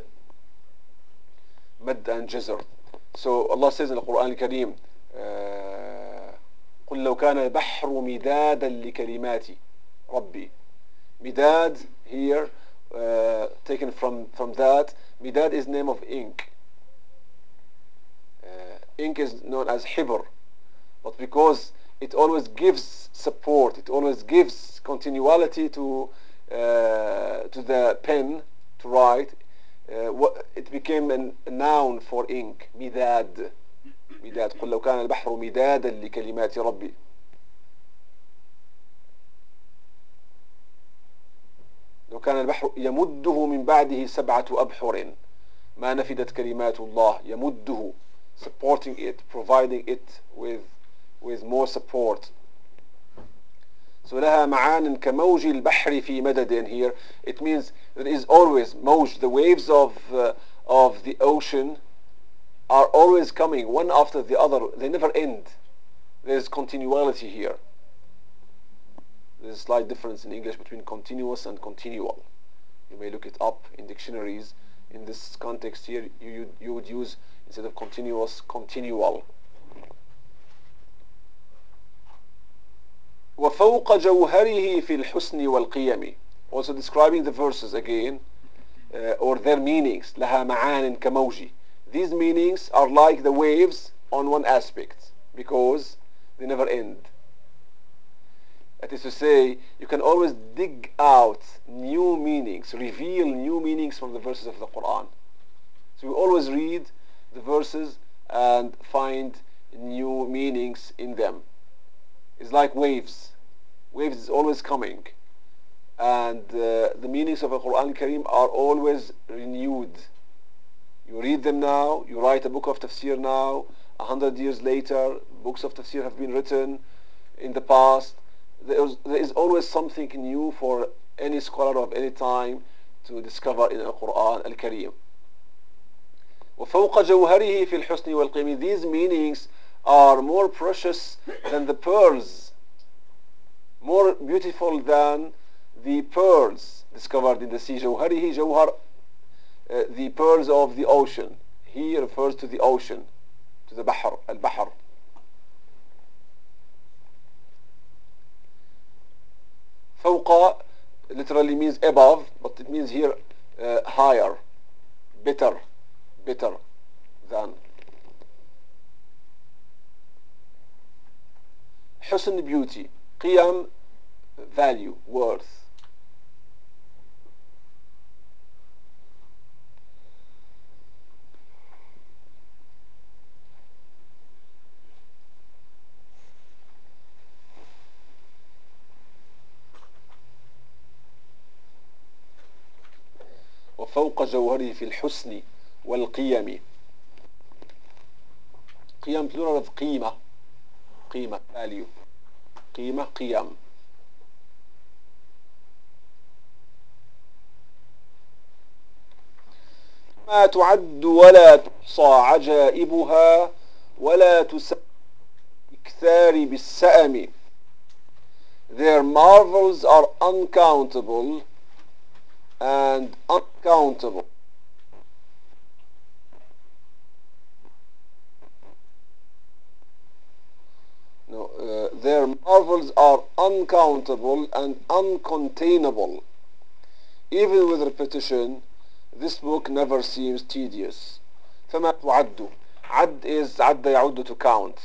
Mad and jazr. So Allah says in the Quran al-Kareem, uh, قل لو كان البحر مدادا لكلماتي ربي. Midad here, uh, taken from, from that. Midad is name of ink. Uh, ink is known as hibr. But because it always gives support, it always gives continuality to, uh, to the pen to write, uh, what, it became an, a noun for ink. Midad. Midad. قل لو كان البحر مدادا لكلمات ربي. لو كان البحر يمده من بعده سبعة أبحر ما نفدت كلمات الله. يمده, supporting it, providing it with with more support. So لها معان كموج البحر في مدد. Here it means there is always موج, the waves of uh, of the ocean are always coming one after the other. They never end. There is continuality here. There's a slight difference in English between continuous and continual. You may look it up in dictionaries. In this context here, you, you, you would use, instead of continuous, continual. وفوق جوهره في الحسن والقيم. Also describing the verses again, uh, or their meanings. لها معان كموج. These meanings are like the waves on one aspect, because they never end. That is to say, you can always dig out new meanings, reveal new meanings from the verses of the Quran. So you always read the verses and find new meanings in them. It's like waves. Waves is always coming. And uh, the meanings of the Quran al-Kareem are always renewed. You read them now, you write a book of tafsir now, a hundred years later, books of tafsir have been written in the past. There is, there is always something new for any scholar of any time to discover in the Quran al-Kareem. وفوق جوهره في الحسن والقيم. These meanings are more precious than the pearls, more beautiful than the pearls discovered in the sea. جوهره, جوهر, uh, the pearls of the ocean. He refers to the ocean, to the بحر, al-Bahr. فوق literally means above, but it means here uh, higher, better, better than. حسن, beauty. قيم, value, worth. وفوق جوهره في الحسن والقيم. قيم plural of قيمة. قيمة, value. قيمة, قيم. ما تعد ولا تحصى عجائبها ولا تسمى إكثار بالسأم. Their marvels are uncountable and uncountable. No, uh, their marvels marvels are uncountable and uncontainable. Even with repetition, this book never seems tedious. فما تعد. عد is عد يعد to count.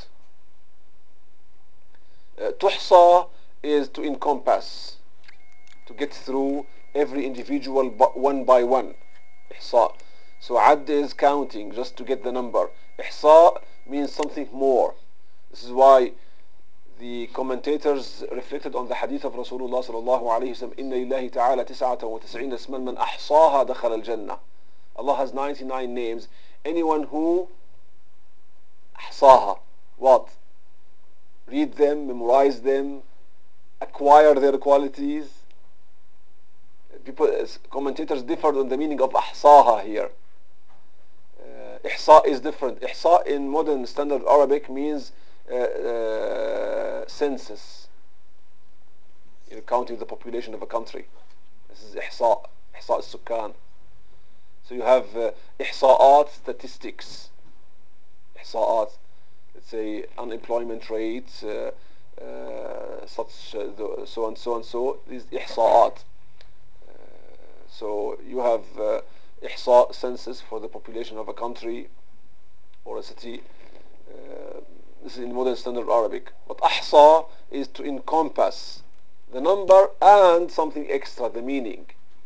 Uh, تحصى is to encompass, to get through every individual one by one. إحصاء. So عد is counting, just to get the number. إحصاء means something more. This is why the commentators reflected on the hadith of Rasulullah sallallahu alayhi wa sallam, إِنَّ لِلَّهِ تَعَالَى تِسْعَةً وَتِسْعِينَ اسْمًا مَنْ أَحْصَاهَا دَخَلَ الْجَنَّةِ. Allah has ninety-nine names. Anyone who أحصاها, what? Read them, memorize them, acquire their qualities. People, commentators differed on the meaning of أحصاها here. Uh, إحصاء is different. إحصاء in modern standard Arabic means uh, uh, census. You're counting the population of a country. This is إحصاء. إحصاء السكان. So you have uh, إحصاءات, statistics. إحصاءات, let's say unemployment rate, uh, uh, such uh, the, so and so and so. These إحصاءات. Uh, so you have uh, إحصاء, census for the population of a country or a city. Uh, this is in modern standard Arabic. But أحصى is to encompass the number and something extra, the meaning.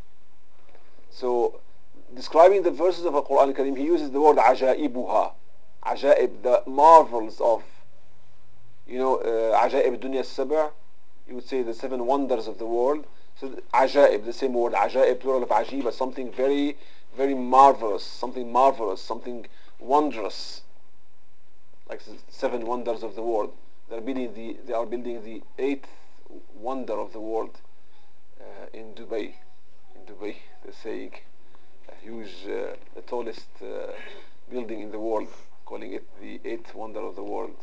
So describing the verses of the Quran al-Karim, he uses the word عجائبها. عجائب, the marvels of, you know, uh, عجائب الدنيا السبع, you would say the seven wonders of the world. So عجائب, the same word, عجائب, plural of عجيبة, something very, very marvelous, something marvelous, something wondrous, like the seven wonders of the world. They're building the, they are building the eighth wonder of the world uh, in Dubai. In Dubai, they're saying a huge, uh, the tallest uh, building in the world, calling it the eighth wonder of the world.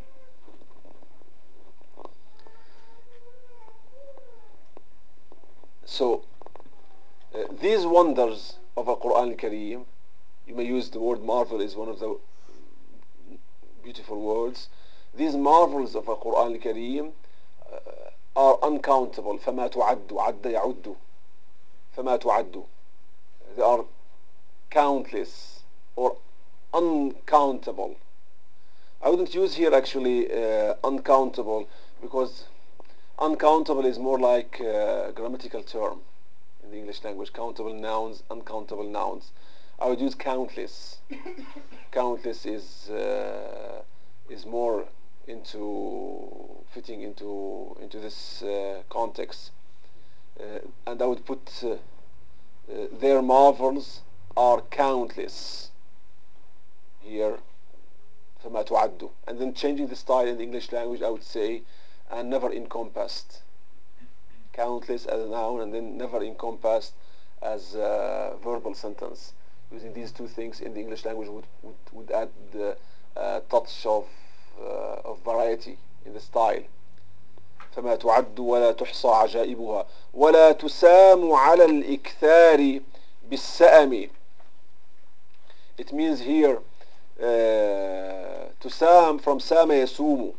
So uh, these wonders of the Quran al-Kareem, you may use the word marvel is one of the beautiful words. These marvels of the Quran al-Kareem uh, are uncountable. فما تعد عد يعد فما تعد. They are countless or uncountable. I wouldn't use here actually uh, uncountable, because uncountable is more like a grammatical term in the English language. Countable nouns, uncountable nouns. I would use countless. Countless is uh, is more into fitting into into this uh, context, uh, and I would put uh, uh, their marvels are countless here. فما تعد. And then changing the style in the English language, I would say, and never encompassed. Countless as a noun, and then never encompassed as a verbal sentence. Using these two things in the English language would, would, would add the uh, touch of, uh, of variety in the style. فما تعد ولا تحصى عجائبها ولا تسام على الإكثار بالسأم. It means here uh, to sam from sama yasumu.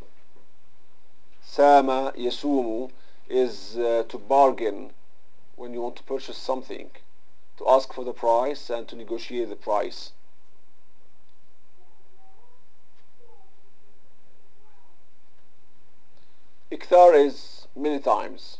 Sama yasumu is uh, to bargain when you want to purchase something, to ask for the price and to negotiate the price. Ikthar is many times.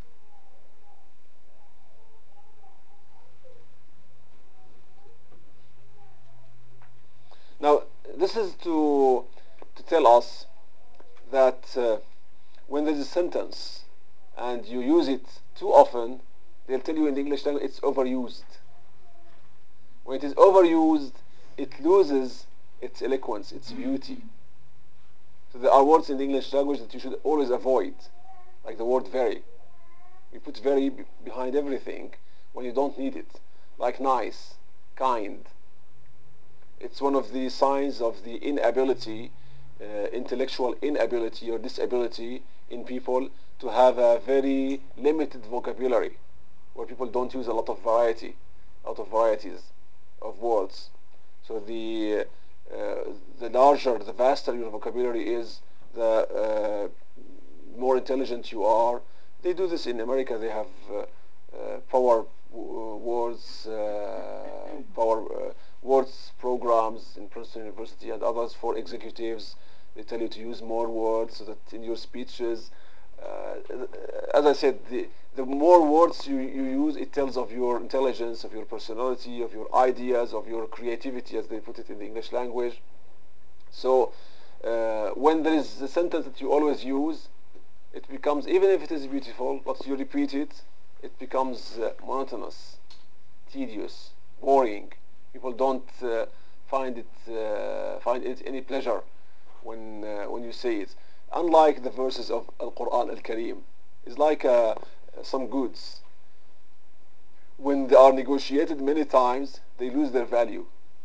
Now, this is to to tell us that uh, when there's a sentence and you use it too often, they'll tell you in the English language it's overused. When it is overused, it loses its eloquence, its beauty. So there are words in the English language that you should always avoid, like the word very. We put very behind everything when you don't need it, like nice, kind. It's one of the signs of the inability, uh, intellectual inability or disability in people to have a very limited vocabulary, where people don't use a lot of variety, a lot of varieties of words. So the uh, the larger, the vaster your vocabulary is, the uh, more intelligent you are. They do this in America. They have uh, uh, power w- words, uh, power uh, words programs in Princeton University and others for executives. They tell you to use more words so that in your speeches, uh, as I said, the, the more words you, you use, it tells of your intelligence, of your personality, of your ideas, of your creativity, as they put it in the English language. So uh, when there is a sentence that you always use, it becomes, even if it is beautiful, but you repeat it, it becomes uh, monotonous, tedious, boring. People don't uh, find it uh, find it any pleasure when uh, when you say it. Unlike the verses of Al-Quran Al-Kareem, it's like uh, some goods. When they are negotiated many times, they lose their value.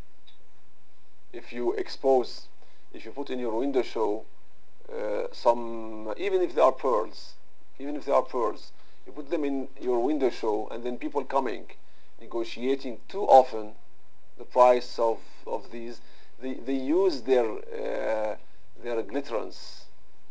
If you expose, if you put in your window show uh, some, even if they are pearls, even if they are pearls, you put them in your window show, and then people coming, negotiating too often the price of, of these, they, they use their uh, their glitterance,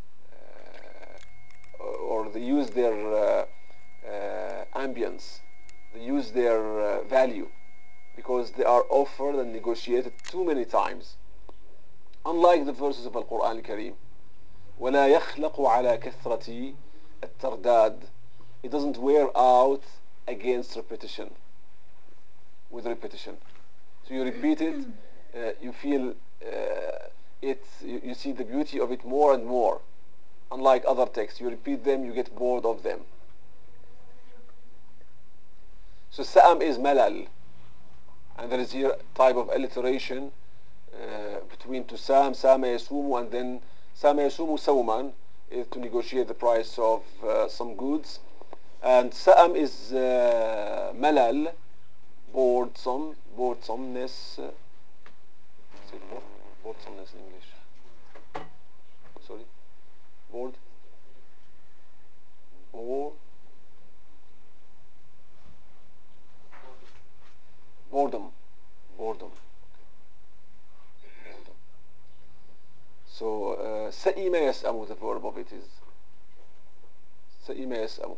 uh, or they use their uh, uh, ambience, they use their uh, value, because they are offered and negotiated too many times. Unlike the verses of Al-Quran Al-Kareem, وَلَا يَخْلَقُ عَلَى كَثْرَةِ التَّرْدَادِ. It doesn't wear out against repetition, with repetition. So you repeat it, uh, you feel uh, it, you, you see the beauty of it more and more. Unlike other texts, you repeat them, you get bored of them. So sa'am is malal, and there is here type of alliteration uh, between to sam, sama yasumu, and then sama yasumu sawman is to negotiate the price of uh, some goods. And sa'am is uh, malal, boredom, boresomeness. Uh, is it bored? Boresomeness in English. Sorry, bored. Bore. Boredom. Boredom. Boredom. So uh, سئم يسأم, the verb of it is سئم يسأم.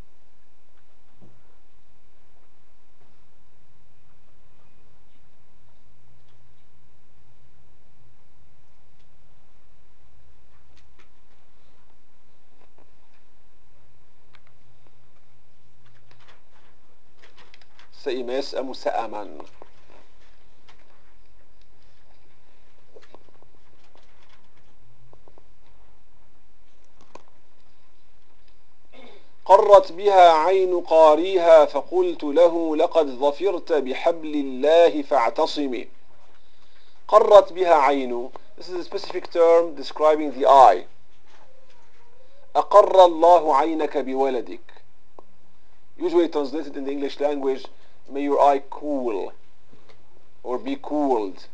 سئم يسأم سأما. قرت بها عين قاريها فقلت له لقد ظفرت بحبل الله فاعتصمي. قرت بها عين. This is a specific term describing the eye. أقر الله عينك بولدك. Usually translated in the English language, may your eye cool or be cooled.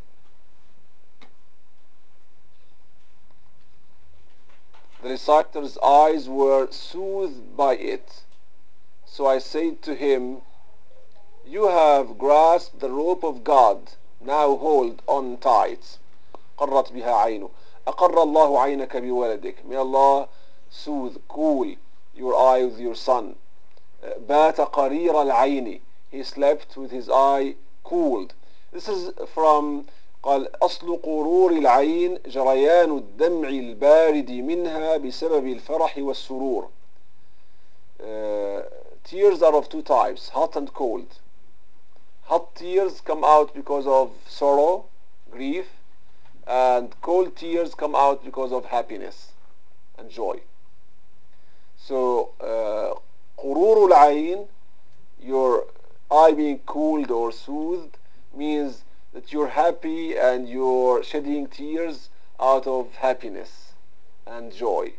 The reciter's eyes were soothed by it. So I said to him, you have grasped the rope of God, now hold on tight. قرت بها عينه. أقر الله عينك بولدك. May Allah soothe, cool your eye with your son. بات قرير العين. He slept with his eye cooled. This is from قال أصل قرور العين جريان الدمع البارد منها بسبب الفرح والسرور. Uh, tears are of two types, hot and cold. Hot tears come out because of sorrow, grief, and cold tears come out because of happiness and joy. So, قرور العين, your eye being cooled or soothed, means that you're happy and you're shedding tears out of happiness and joy.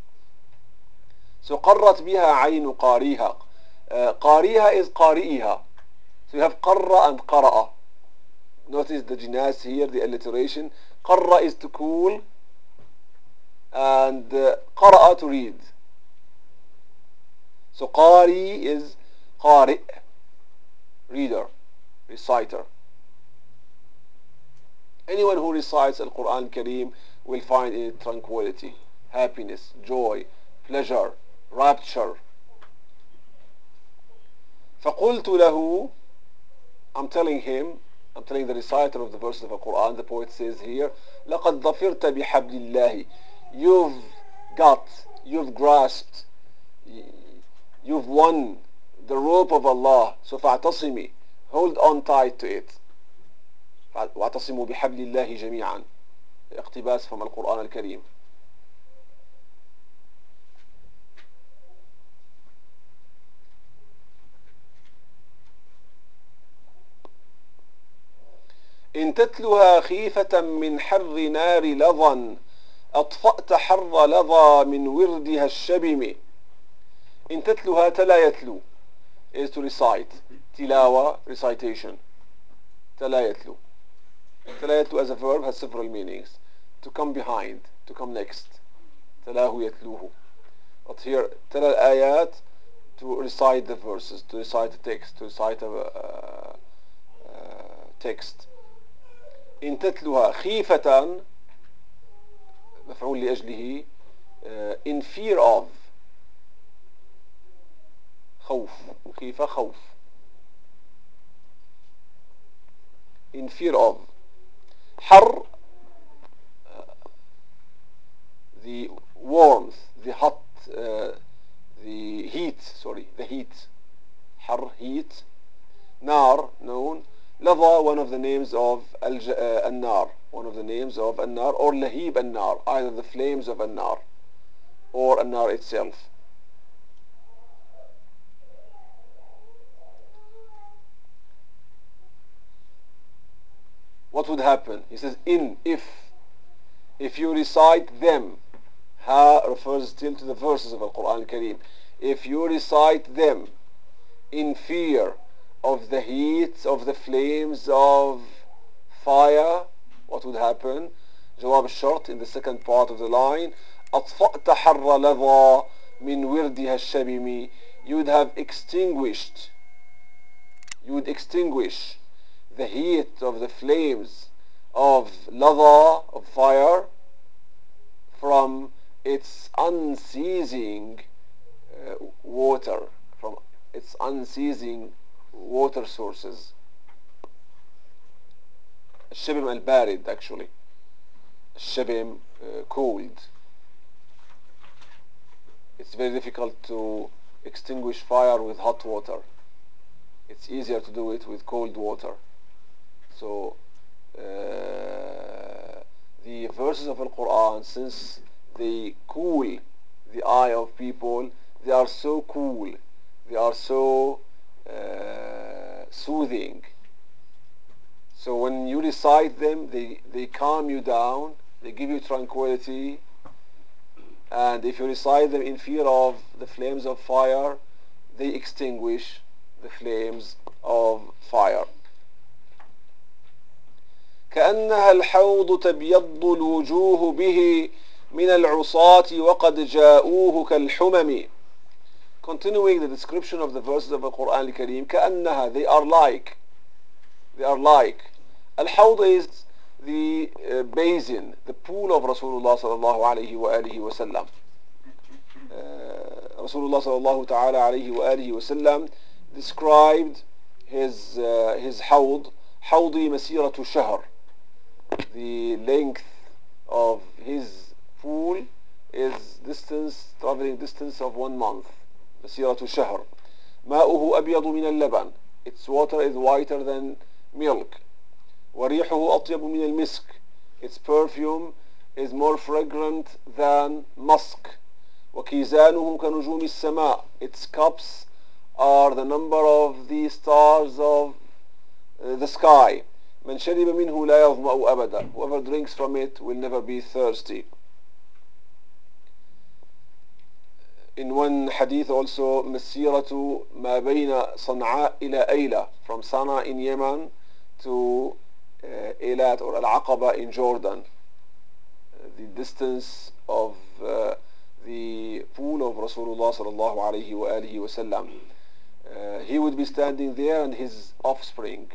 So قرت بها عين قاريها. Uh, قاريها is قارئها. So you have قر and قرأ. Notice the jinas here, the alliteration. قر is to cool and uh, قرأ to read. So قاري is قارئ, reader, reciter. Anyone who recites Al-Quran Kareem will find in it tranquility, happiness, joy, pleasure, rapture. فقلت له, I'm telling him, I'm telling the reciter of the verses of the Quran, the poet says here, لَقَدْ ظَفِرْتَ بِحَبْلِ اللَّهِ. You've got, you've grasped, you've won the rope of Allah. So فَاعْتَصِمِ, hold on tight to it. وَاعْتَصِمُوا بِحَبْلِ اللَّهِ جَمِيعًا. اقتباس from القرآن الكريم. إن تتلها خيفة من حر نار لظى أطفأت حر لظى من وردها الشبم. إن تتلها, تلا يتلو is to recite. تلاوة, recitation. تلا يتلو. تلا يتلو as a verb has several meanings. To come behind, to come next. تلاه يتلوه. But here, تلا الآيات, to recite the verses, to recite the text, to recite a uh, uh, text. إن تتلها خيفة مفعول لأجله uh, in fear of خوف خيفة خوف in fear of حر uh, the warmth, the hot uh, the heat, sorry, the heat, حر heat, نار known, لظى one of the names of al-nar, one of the names of an-nar, or lahib an-nar, either the flames of an-nar or an-nar itself. What would happen? He says in, if if you recite them. Ha refers still to the verses of the Quran al-Kareem. If you recite them in fear of the heat of the flames of fire, what would happen? جواب الشرط in the second part of the line. أطفأت حر لظى من وردها الشبم. You would have extinguished, you would extinguish the heat of the flames of lava, of fire, from its unceasing uh, water, from its unceasing water sources. الشبم البارد actually. الشبم uh, cold. It's very difficult to extinguish fire with hot water. It's easier to do it with cold water. So uh, the verses of the Quran, since they cool the eye of people, they are so cool, they are so uh, soothing. So when you recite them, they, they calm you down, they give you tranquility. And if you recite them in fear of the flames of fire, they extinguish the flames of fire. كأنها الحوض تبيض الوجوه به من العصاة وقد جاءوه كالحمم. Continuing the description of the verses of the Quran al-Kareem, كأنها, they are like, they are like. Al-Hawd is the uh, basin, the pool of Rasulullah sallallahu alayhi wa alihi wa sallam. Uh, Rasulullah sallallahu ta'ala alayhi wa alihi wa sallam described his, uh, his Hawd, حوضي مسيرة شهر. The length of his pool is distance, traveling distance of one month. مسيرة شهر. ماؤه أبيض من اللبن. Its water is whiter than milk. وريحه أطيب من المسك. Its perfume is more fragrant than musk. وكيزانه كنجوم السماء. Its cups are the number of the stars of uh, the sky. من شرب منه لا يظمأ أبدا. Whoever drinks from it will never be thirsty. In one hadith also, مسيرة ما بين صنعاء إلى أيلة, from Sana'a in Yemen to uh, Eilat or Al-Aqaba in Jordan. Uh, the distance of uh, the pool of Rasulullah sallallahu alayhi wa alihi wa sallam. Uh, he would be standing there and his offspring,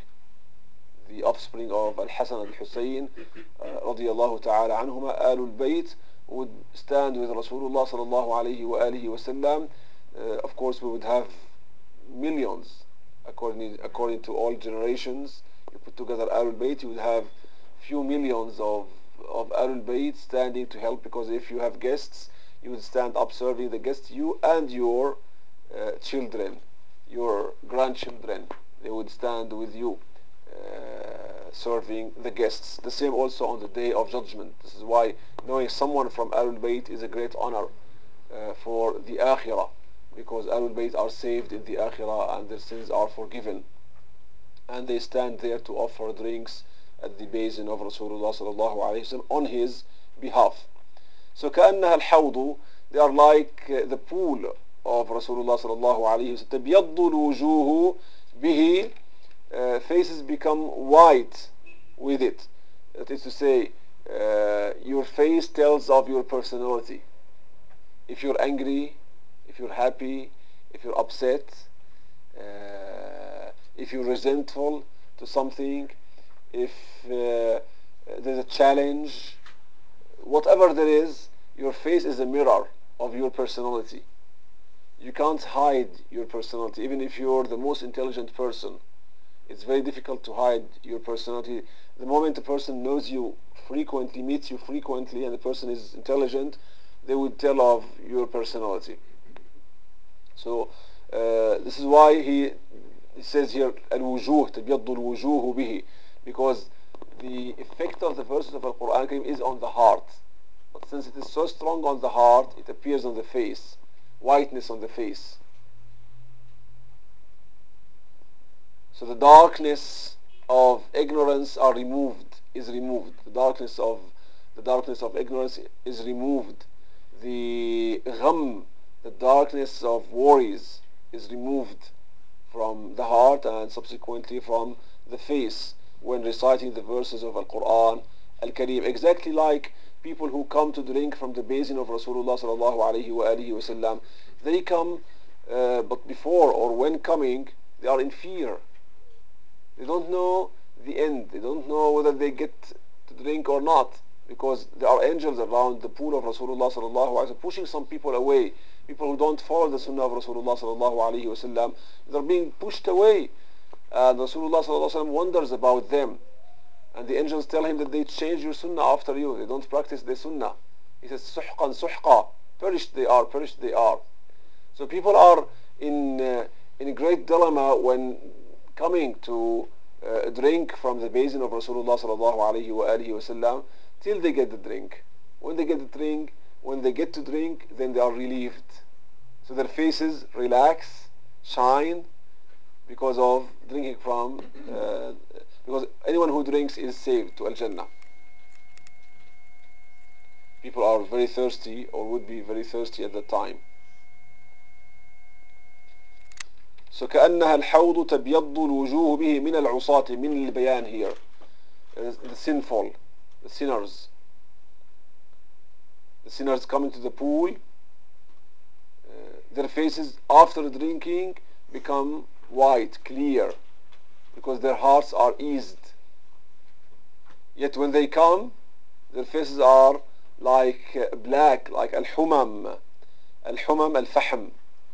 the offspring of Al-Hasan al-Husayn uh, radiyallahu ta'ala anhuma, Alul Bayt, would stand with Rasulullah sallallahu alayhi wa alihi wasallam, uh, of course we would have millions according according to all generations. You put together Ahlul Bayt, you would have few millions of of Ahlul Bayt standing to help, because if you have guests, you would stand up serving the guests, you and your uh, children, your grandchildren, they would stand with you uh, serving the guests. The same also on the Day of Judgment. This is why knowing someone from Ahlul Bayt is a great honor uh, for the Akhirah, because Ahlul Bayt are saved in the Akhirah and their sins are forgiven. And they stand there to offer drinks at the basin of Rasulullah sallallahu alayhi wa sallam on his behalf. So كأنها الحوض, they are like uh, the pool of Rasulullah sallallahu alayhi wa sallam. تبيض الوجوه به, uh, faces become white with it. That is to say, uh, your face tells of your personality. If you're angry, if you're happy, if you're upset, uh, if you're resentful to something, if uh, there's a challenge, whatever there is, your face is a mirror of your personality. You can't hide your personality, even if you're the most intelligent person. It's very difficult to hide your personality. The moment a person knows you frequently, meets you frequently, and the person is intelligent, they would tell of your personality. So uh, this is why he, he says here الوجوه تبيض الوجوه به, because the effect of the verses of the Quran is on the heart. But since it is so strong on the heart, it appears on the face, whiteness on the face. So the darkness of ignorance are removed, is removed. The darkness of the darkness of ignorance is removed. The gham, the darkness of worries, is removed from the heart and subsequently from the face when reciting the verses of Al-Quran Al-Kareem. Exactly like people who come to drink from the basin of Rasulullah sallallahu alayhi wa alihi wa sallam. They come, uh, but before or when coming, they are in fear. They don't know the end. They don't know whether they get to drink or not, because there are angels around the pool of Rasulullah sallallahu alaihi wasallam pushing some people away. People who don't follow the sunnah of Rasulullah sallallahu alaihi wasallam, they're being pushed away. And Rasulullah sallallahu alaihi wasallam wonders about them. And the angels tell him that they change your sunnah after you. They don't practice the sunnah. He says, suhqan suhqa. Perished they are, perished they are. So people are in uh, in a great dilemma when coming to uh, drink from the basin of Rasulullah sallallahu alaihi wa alihi wasallam till they get the drink. When they get the drink, when they get to drink, then they are relieved. So their faces relax, shine, because of drinking from, uh, because anyone who drinks is saved to Al-Jannah. People are very thirsty or would be very thirsty at that time. So كأنها الحوض تبيض الوجوه به من العصاة, من البيان here. The sinful, the sinners. The sinners coming to the pool, uh, their faces after drinking become white, clear, because their hearts are eased. Yet when they come, their faces are like uh, black, like al-humam, al-humam al-fahm,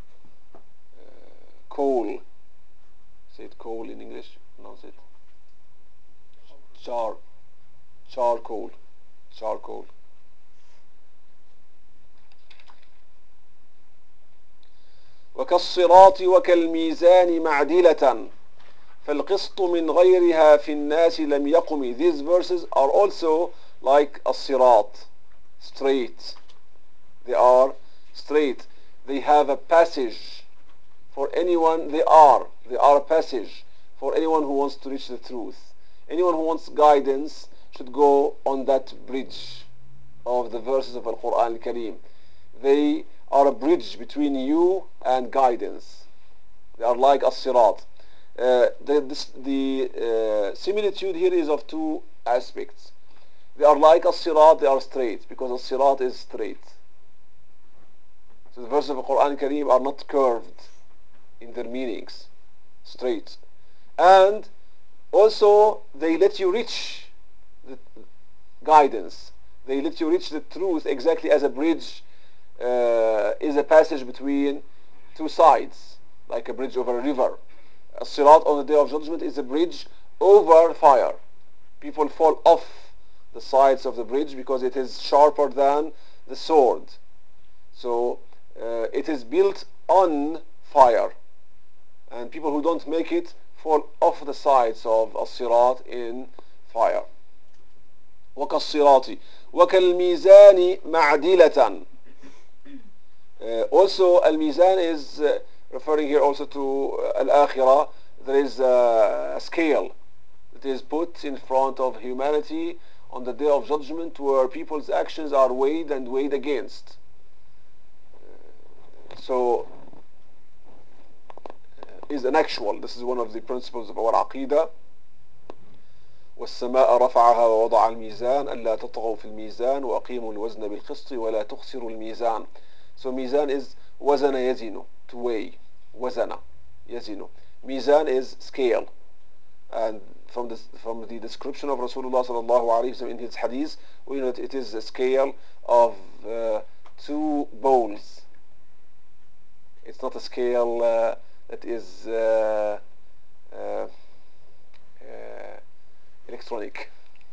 coal. Say it coal in English, pronounce it. Char, charcoal, charcoal. وكالصراط وكالميزان معدلة فالقسط من غيرها في الناس لم يقم. These verses are also like a sirat, straight. They are straight. They have a passage for anyone. They are. They are a passage for anyone who wants to reach the truth. Anyone who wants guidance should go on that bridge of the verses of Al-Quran Al-Kareem. They are a bridge between you and guidance. They are like a sirat. Uh, the this, the uh, similitude here is of two aspects. They are like a sirat, they are straight, because a sirat is straight. So the verses of the Quran Kareem are not curved in their meanings, straight. And also they let you reach the guidance. They let you reach the truth exactly as a bridge uh, is a passage between two sides, like a bridge over a river. A sirat on the day of judgment is a bridge over fire. People fall off the sides of the bridge because it is sharper than the sword. So uh, it is built on fire. And people who don't make it fall off the sides of as-sirat in fire. وَكَالصِّرَاطِ وَكَالْمِيزَانِ مَعْدِلَةً. Uh, also, al-mizan is uh, referring here also to uh, al-akhirah. There is uh, a scale that is put in front of humanity on the day of judgment where people's actions are weighed and weighed against. Uh, so, uh, is an actual. This is one of the principles of our aqidah. والسماء رفعها ووضع الميزان ألا تطغوا في الميزان وأقيموا الوزن بالقسط ولا تخسروا الميزان. So mizan is وزن يزن, to weigh. وزن يزن. Mizan is scale. And from the, from the description of Rasulullah sallallahu alayhi wa sallam in his hadith, we know that it is a scale of uh, two bowls. It's not a scale uh, that is uh, uh, uh, electronic.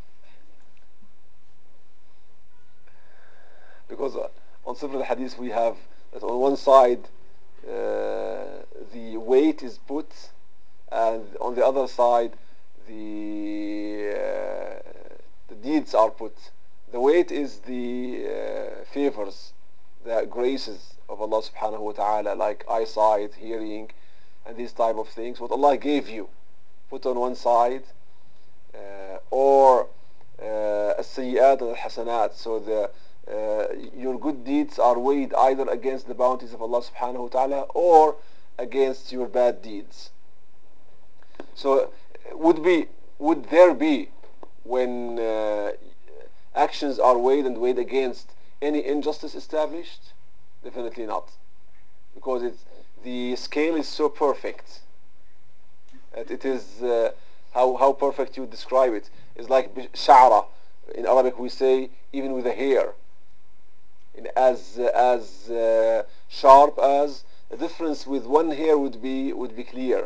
Because uh, on several hadiths we have that on one side uh, the weight is put, and on the other side the uh, the deeds are put. The weight is the uh, favors, the graces of Allah subhanahu wa ta'ala, like eyesight, hearing, and these type of things. What Allah gave you, put on one side, uh, or uh, as-sayyi'at and al-hasanat. So the uh, your good deeds are weighed either against the bounties of Allah subhanahu wa ta'ala or against your bad deeds. So would be would there be, when uh, actions are weighed and weighed against, any injustice established? Definitely not, because it's, the scale is so perfect that it is uh, how how perfect you describe it. It's like sha'ra. In Arabic we say even with a hair, in as as uh, sharp as the difference with one hair would be would be clear.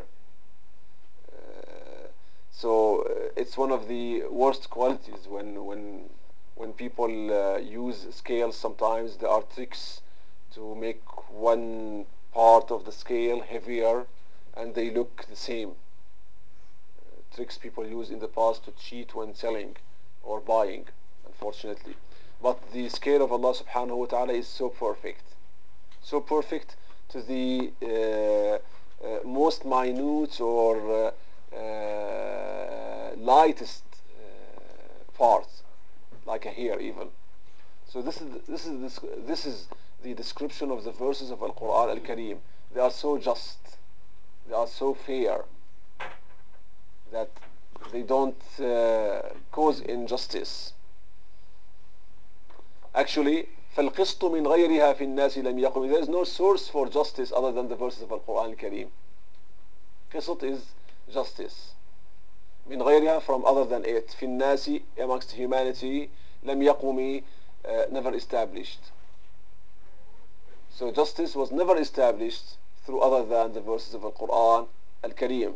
So uh, it's one of the worst qualities when when when people uh, use scales. Sometimes there are tricks to make one part of the scale heavier, and they look the same. Uh, tricks people use in the past to cheat when selling or buying, unfortunately. But the scale of Allah subhanahu wa ta'ala is so perfect, so perfect to the uh, uh, most minute or uh, Uh, lightest uh, part, like a hair even. So this is this is this, this is the description of the verses of Al-Quran Al-Kareem. They are so just, they are so fair, that they don't uh, cause injustice. Actually, فَالْقِسْطُ مِنْ غَيْرِهَا فِي النَّاسِ لَمْ يَقُمْ. There is no source for justice other than the verses of Al-Quran Al-Kareem. Qisط is justice. من غيرها, from other than it. في الناس, amongst humanity. لم يقم, uh, never established. So justice was never established through other than the verses of the Quran Al-Kareem.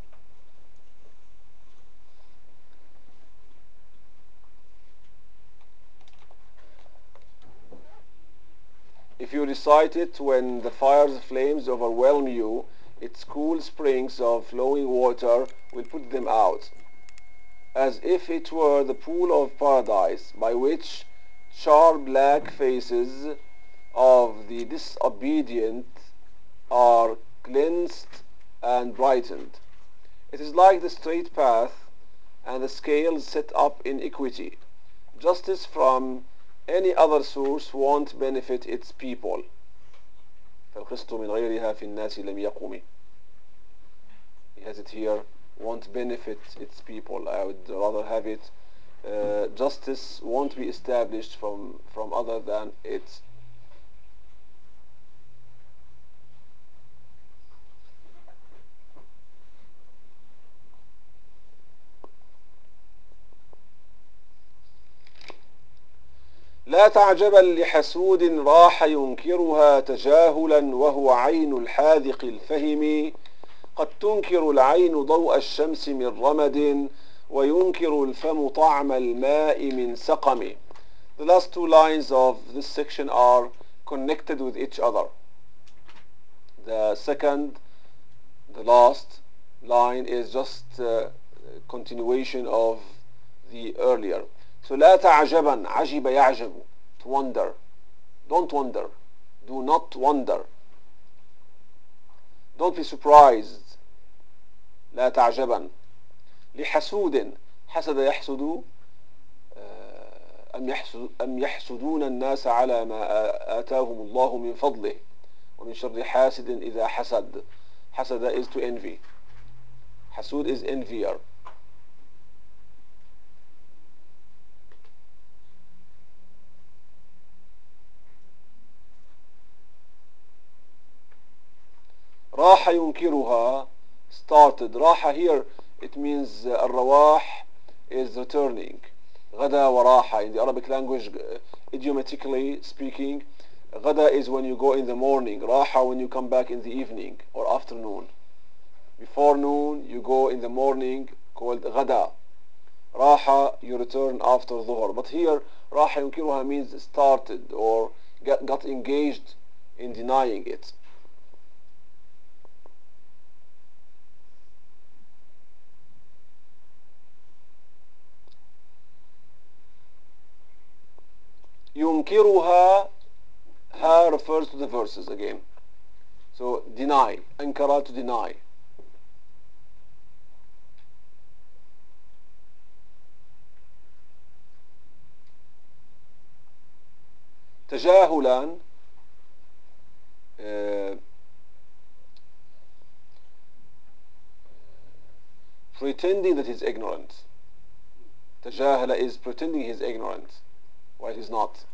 If you recite it when the fire's flames overwhelm you, its cool springs of flowing water will put them out, as if it were the pool of paradise, by which char black faces of the disobedient are cleansed and brightened. It is like the straight path and the scales set up in equity. Justice from any other source won't benefit its people. فالقسط من غيرها في الناس لم يقم. He has it here, won't benefit its people. I would rather have it, uh, justice won't be established from, from other than it. لا تعجبا لحسود راح ينكرها تجاهلا وهو عين الحاذق الفهم قد تنكر العين ضوء الشمس من رمد وينكر الفم طعم الماء من سقم. The last two lines of this section are connected with each other. The second, the last line is just a continuation of the earlier. So لا تعجبا, عجب يعجب, to wonder. Don't wonder. Do not wonder. Don't be surprised. لا تعجبا. لحسود, حسد يحسد, أم, يحسد أم يحسدون الناس على ما آتاهم الله من فضله ومن شر حاسد إذا حسد. حسد is to envy. حسود is envier. راح ينكرها, started. راح here it means uh, الرواح is returning. غدا وراح in the Arabic language, uh, idiomatically speaking, غدا is when you go in the morning, راح when you come back in the evening or afternoon. Before noon you go in the morning, called غدا. راح you return after dhuhr. But here راح ينكرها means started or got, got engaged in denying it. ينكرها, ha refers to the verses again. So deny, أنكر to deny. تجاهلا, uh, pretending that he's ignorant. تجاهل is pretending he's ignorant while he's not.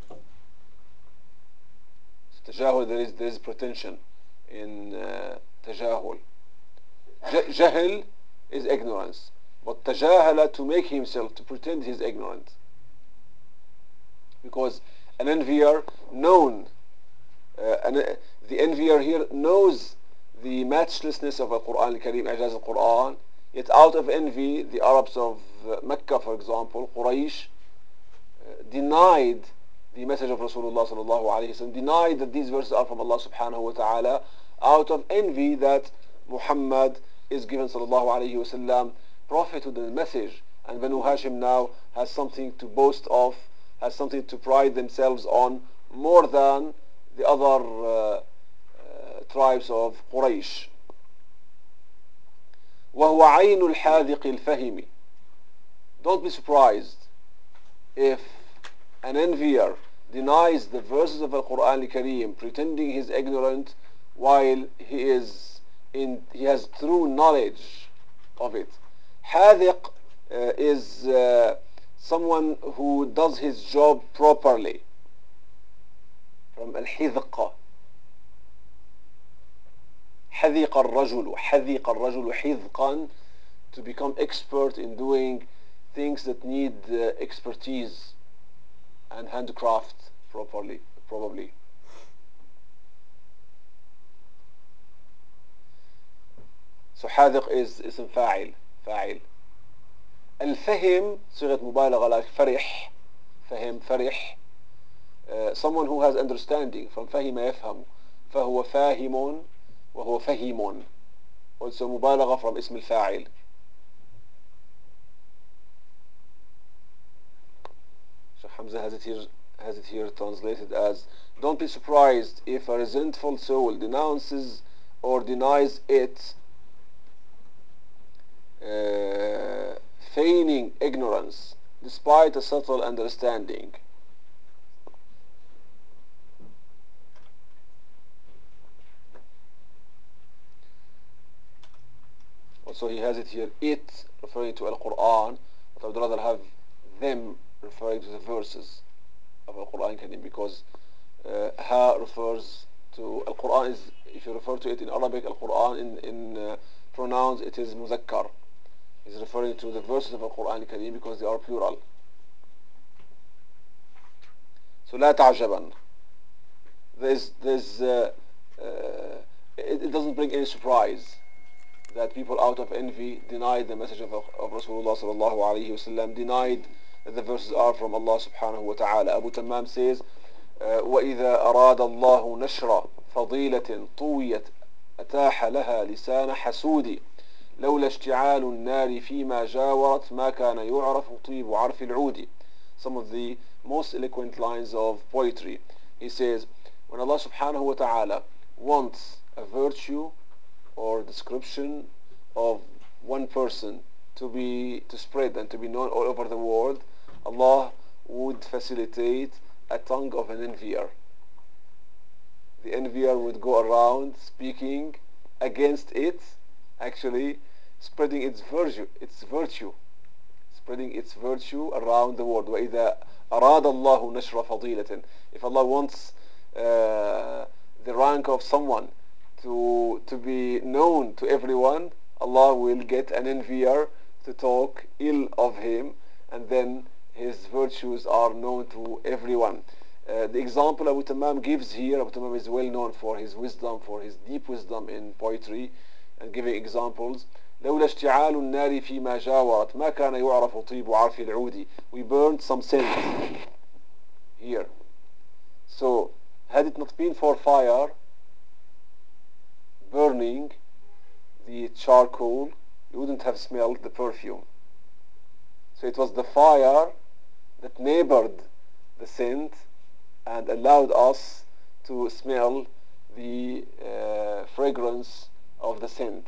So تجاهل, there is, there is pretension in uh, تجاهل. جهل is ignorance, but تجاهل to make himself, to pretend he's ignorant. Because an envier known, uh, an, the envier here knows the matchlessness of the Quran al-Kareem, Ijaz al-Quran, yet out of envy, the Arabs of Mecca, for example, Quraysh, uh, denied the message of Rasulullah sallallahu alayhi wasallam, denied that these verses are from Allah subhanahu wa ta'ala, out of envy that Muhammad is given sallallahu alayhi wasallam prophethood and message, and Banu Hashim now has something to boast of, has something to pride themselves on more than the other uh, uh, tribes of Quraysh. وهو عين الحاذق الفهم. Don't be surprised if an envier denies the verses of the Quran al-Kareem, pretending he's ignorant while he is in, he has true knowledge of it. حاذق uh, is uh, someone who does his job properly. From الحذق. حذق الرجل, حذق الرجل حذقا, to become expert in doing things that need uh, expertise and handcraft properly, probably. So حاذق is اسم فاعل, فاعل. الفهم صيغة مبالغة like فرح, فهم, فرح. Uh, someone who has understanding, from فهم يفهم, فهو فاهم وهو فهيم. Also مبالغة from اسم الفاعل. So Hamza has it here, has it here translated as, don't be surprised if a resentful soul denounces or denies it, uh, feigning ignorance despite a subtle understanding. Also he has it here, it referring to Al-Quran, but I would rather have them referring to the verses of Al-Quran Kareem, because uh, ha refers to Al-Quran. Is, if you refer to it in Arabic, Al-Quran in, in uh, pronouns, it is muzakkar. Is referring to the verses of Al-Quran Kareem because they are plural. So لا تعجبا. There's, there's, uh, uh, it, it doesn't bring any surprise that people out of envy denied the message of, of Rasulullah sallallahu alayhi wasallam, denied that the verses are from Allah subhanahu wa ta'ala. Abu Tamam says, uh, وَإِذَا أَرَادَ اللَّهُ نَشْرَ فَضِيلَةٍ طُوِيَتْ أَتَاحَ لَهَا لِسَانَ حَسُودِ لولا اشتعال النار فيما جاورت ما كان يعرف طيب عرف العود. Some of the most eloquent lines of poetry. He says, when Allah subhanahu wa ta'ala wants a virtue or description of one person to be to spread and to be known all over the world, Allah would facilitate a tongue of an envier. The envier would go around speaking against it, actually spreading its virtue, its virtue, spreading its virtue around the world. وَإِذَا أَرَادَ اللَّهُ نَشْرَ فَضِيلَةٍ. If Allah wants uh, the rank of someone to to be known to everyone, Allah will get an envier to talk ill of him, and then his virtues are known to everyone. Uh, the example Abu Tamam gives here, Abu Tamam is well known for his wisdom, for his deep wisdom in poetry, and giving examples. لولا اشتعال النار فيما جاورت ما كان يعرف طيب عرف العود. We burned some scent here. So, had it not been for fire burning the charcoal, you wouldn't have smelled the perfume. So it was the fire that neighbored the scent and allowed us to smell the uh, fragrance of the scent.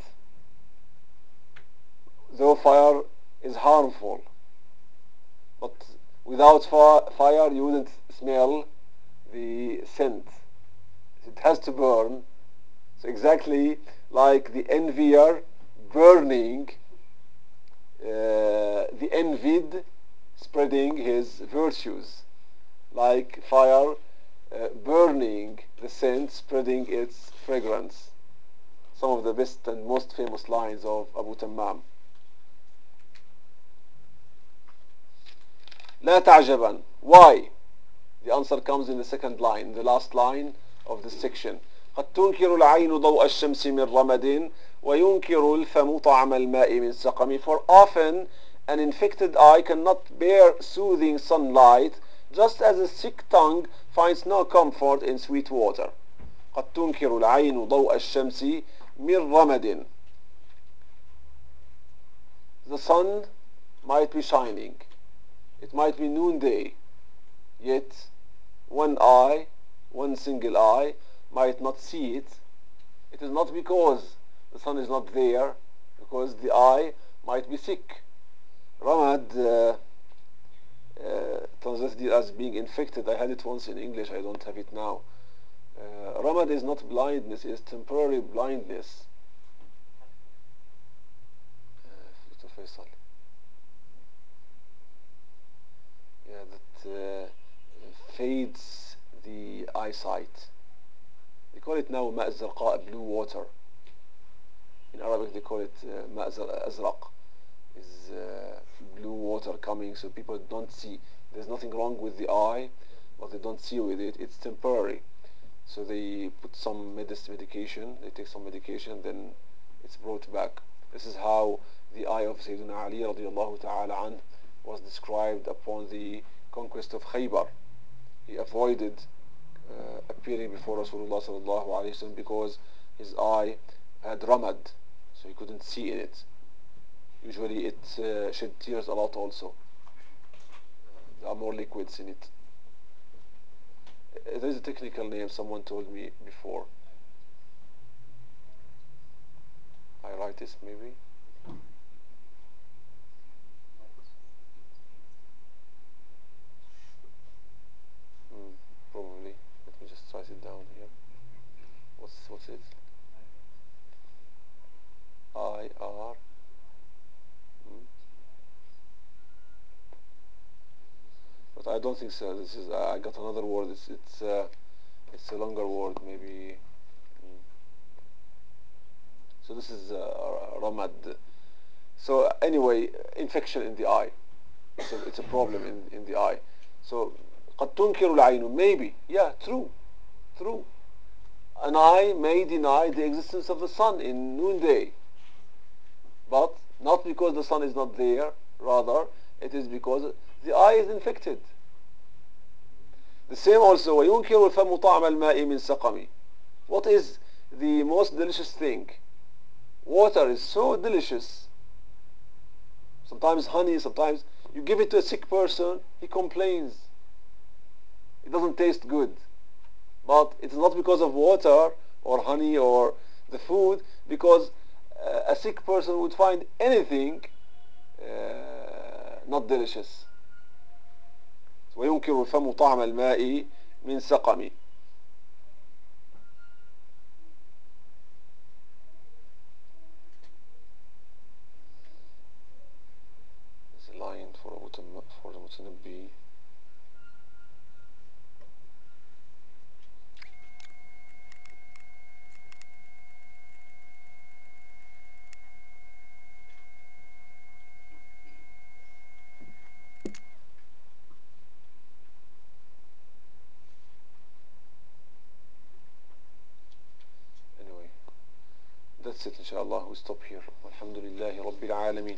Though fire is harmful, but without fire you wouldn't smell the scent. It has to burn. So exactly like the envier burning, uh, the envied spreading his virtues, like fire uh, burning the scent, spreading its fragrance. Some of the best and most famous lines of Abu Tammam. لا تعجبا. Why? The answer comes in the second line, the last line of this section. قد تنكر العين ضوء الشمس من رمد وينكر الفم طعم الماء من سقم. For often an infected eye cannot bear soothing sunlight, just as a sick tongue finds no comfort in sweet water. قد تنكر العين ضوء الشمس من رمد. The sun might be shining. It might be noonday. Yet one eye, one single eye, might not see it. It is not because the sun is not there, because the eye might be sick. Ramad, uh, uh, translated as being infected. I had it once in English, I don't have it now. Uh, Ramad is not blindness, it is temporary blindness. Uh, yeah, that uh, fades the eyesight. They call it now ماء الزرقاء, blue water. In Arabic they call it uh, ماء أزرق, is uh, blue water coming, so people don't see. There's nothing wrong with the eye, but they don't see with it. It's temporary. So they put some medication, they take some medication, then it's brought back. This is how the eye of Sayyidina Ali radiallahu ta'ala an was described upon the conquest of Khaybar. He avoided uh, appearing before Rasulullah sallallahu alayhi wasallam because his eye had ramad, so he couldn't see in it. Usually it uh, shed tears a lot also. There are more liquids in it. There is a technical name someone told me before. Iritis maybe? Hmm, probably. Let me just write it down here. What's, what's it? I R. Hmm. But I don't think so. This is uh, I got another word. It's it's uh, it's a longer word maybe. Hmm. So this is uh, ramad. So anyway, infection in the eye. So it's a problem in in the eye. So قد تنكر العين. Maybe. Yeah, true. True. An eye may deny the existence of the sun in noonday. But not because the sun is not there. Rather, it is because the eye is infected. The same also. وينكر الفم طعم الماء من سقم. What is the most delicious thing? Water is so delicious. Sometimes honey, sometimes you give it to a sick person, he complains. It doesn't taste good. But it's not because of water or honey or the food, because uh, a sick person would find anything uh, not delicious. وينكر الفم طعم الماء من سقم. There's a line for, for the Mutanabbi. Anyway, that's it, inshallah. We stop here. Alhamdulillahi Rabbil Alameen.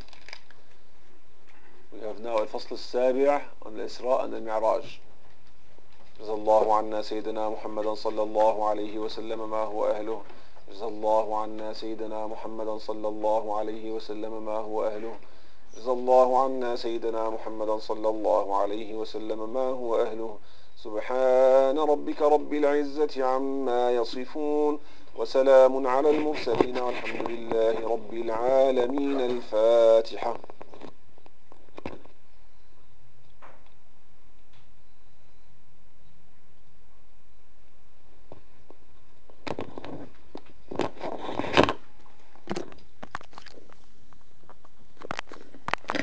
We have now الفصل السابع عن الإسراء and المعراج. جزا الله عنا سيدنا محمدا صلى الله عليه وسلم ما هو أهله. جزا الله عنا سيدنا محمدا صلى الله عليه وسلم ما هو أهله. جزا الله عنا سيدنا محمدا صلى الله عليه وسلم ما هو أهله. سبحان ربك رب العزة عما يصفون وسلام على المرسلين والحمد لله رب العالمين. الفاتحة.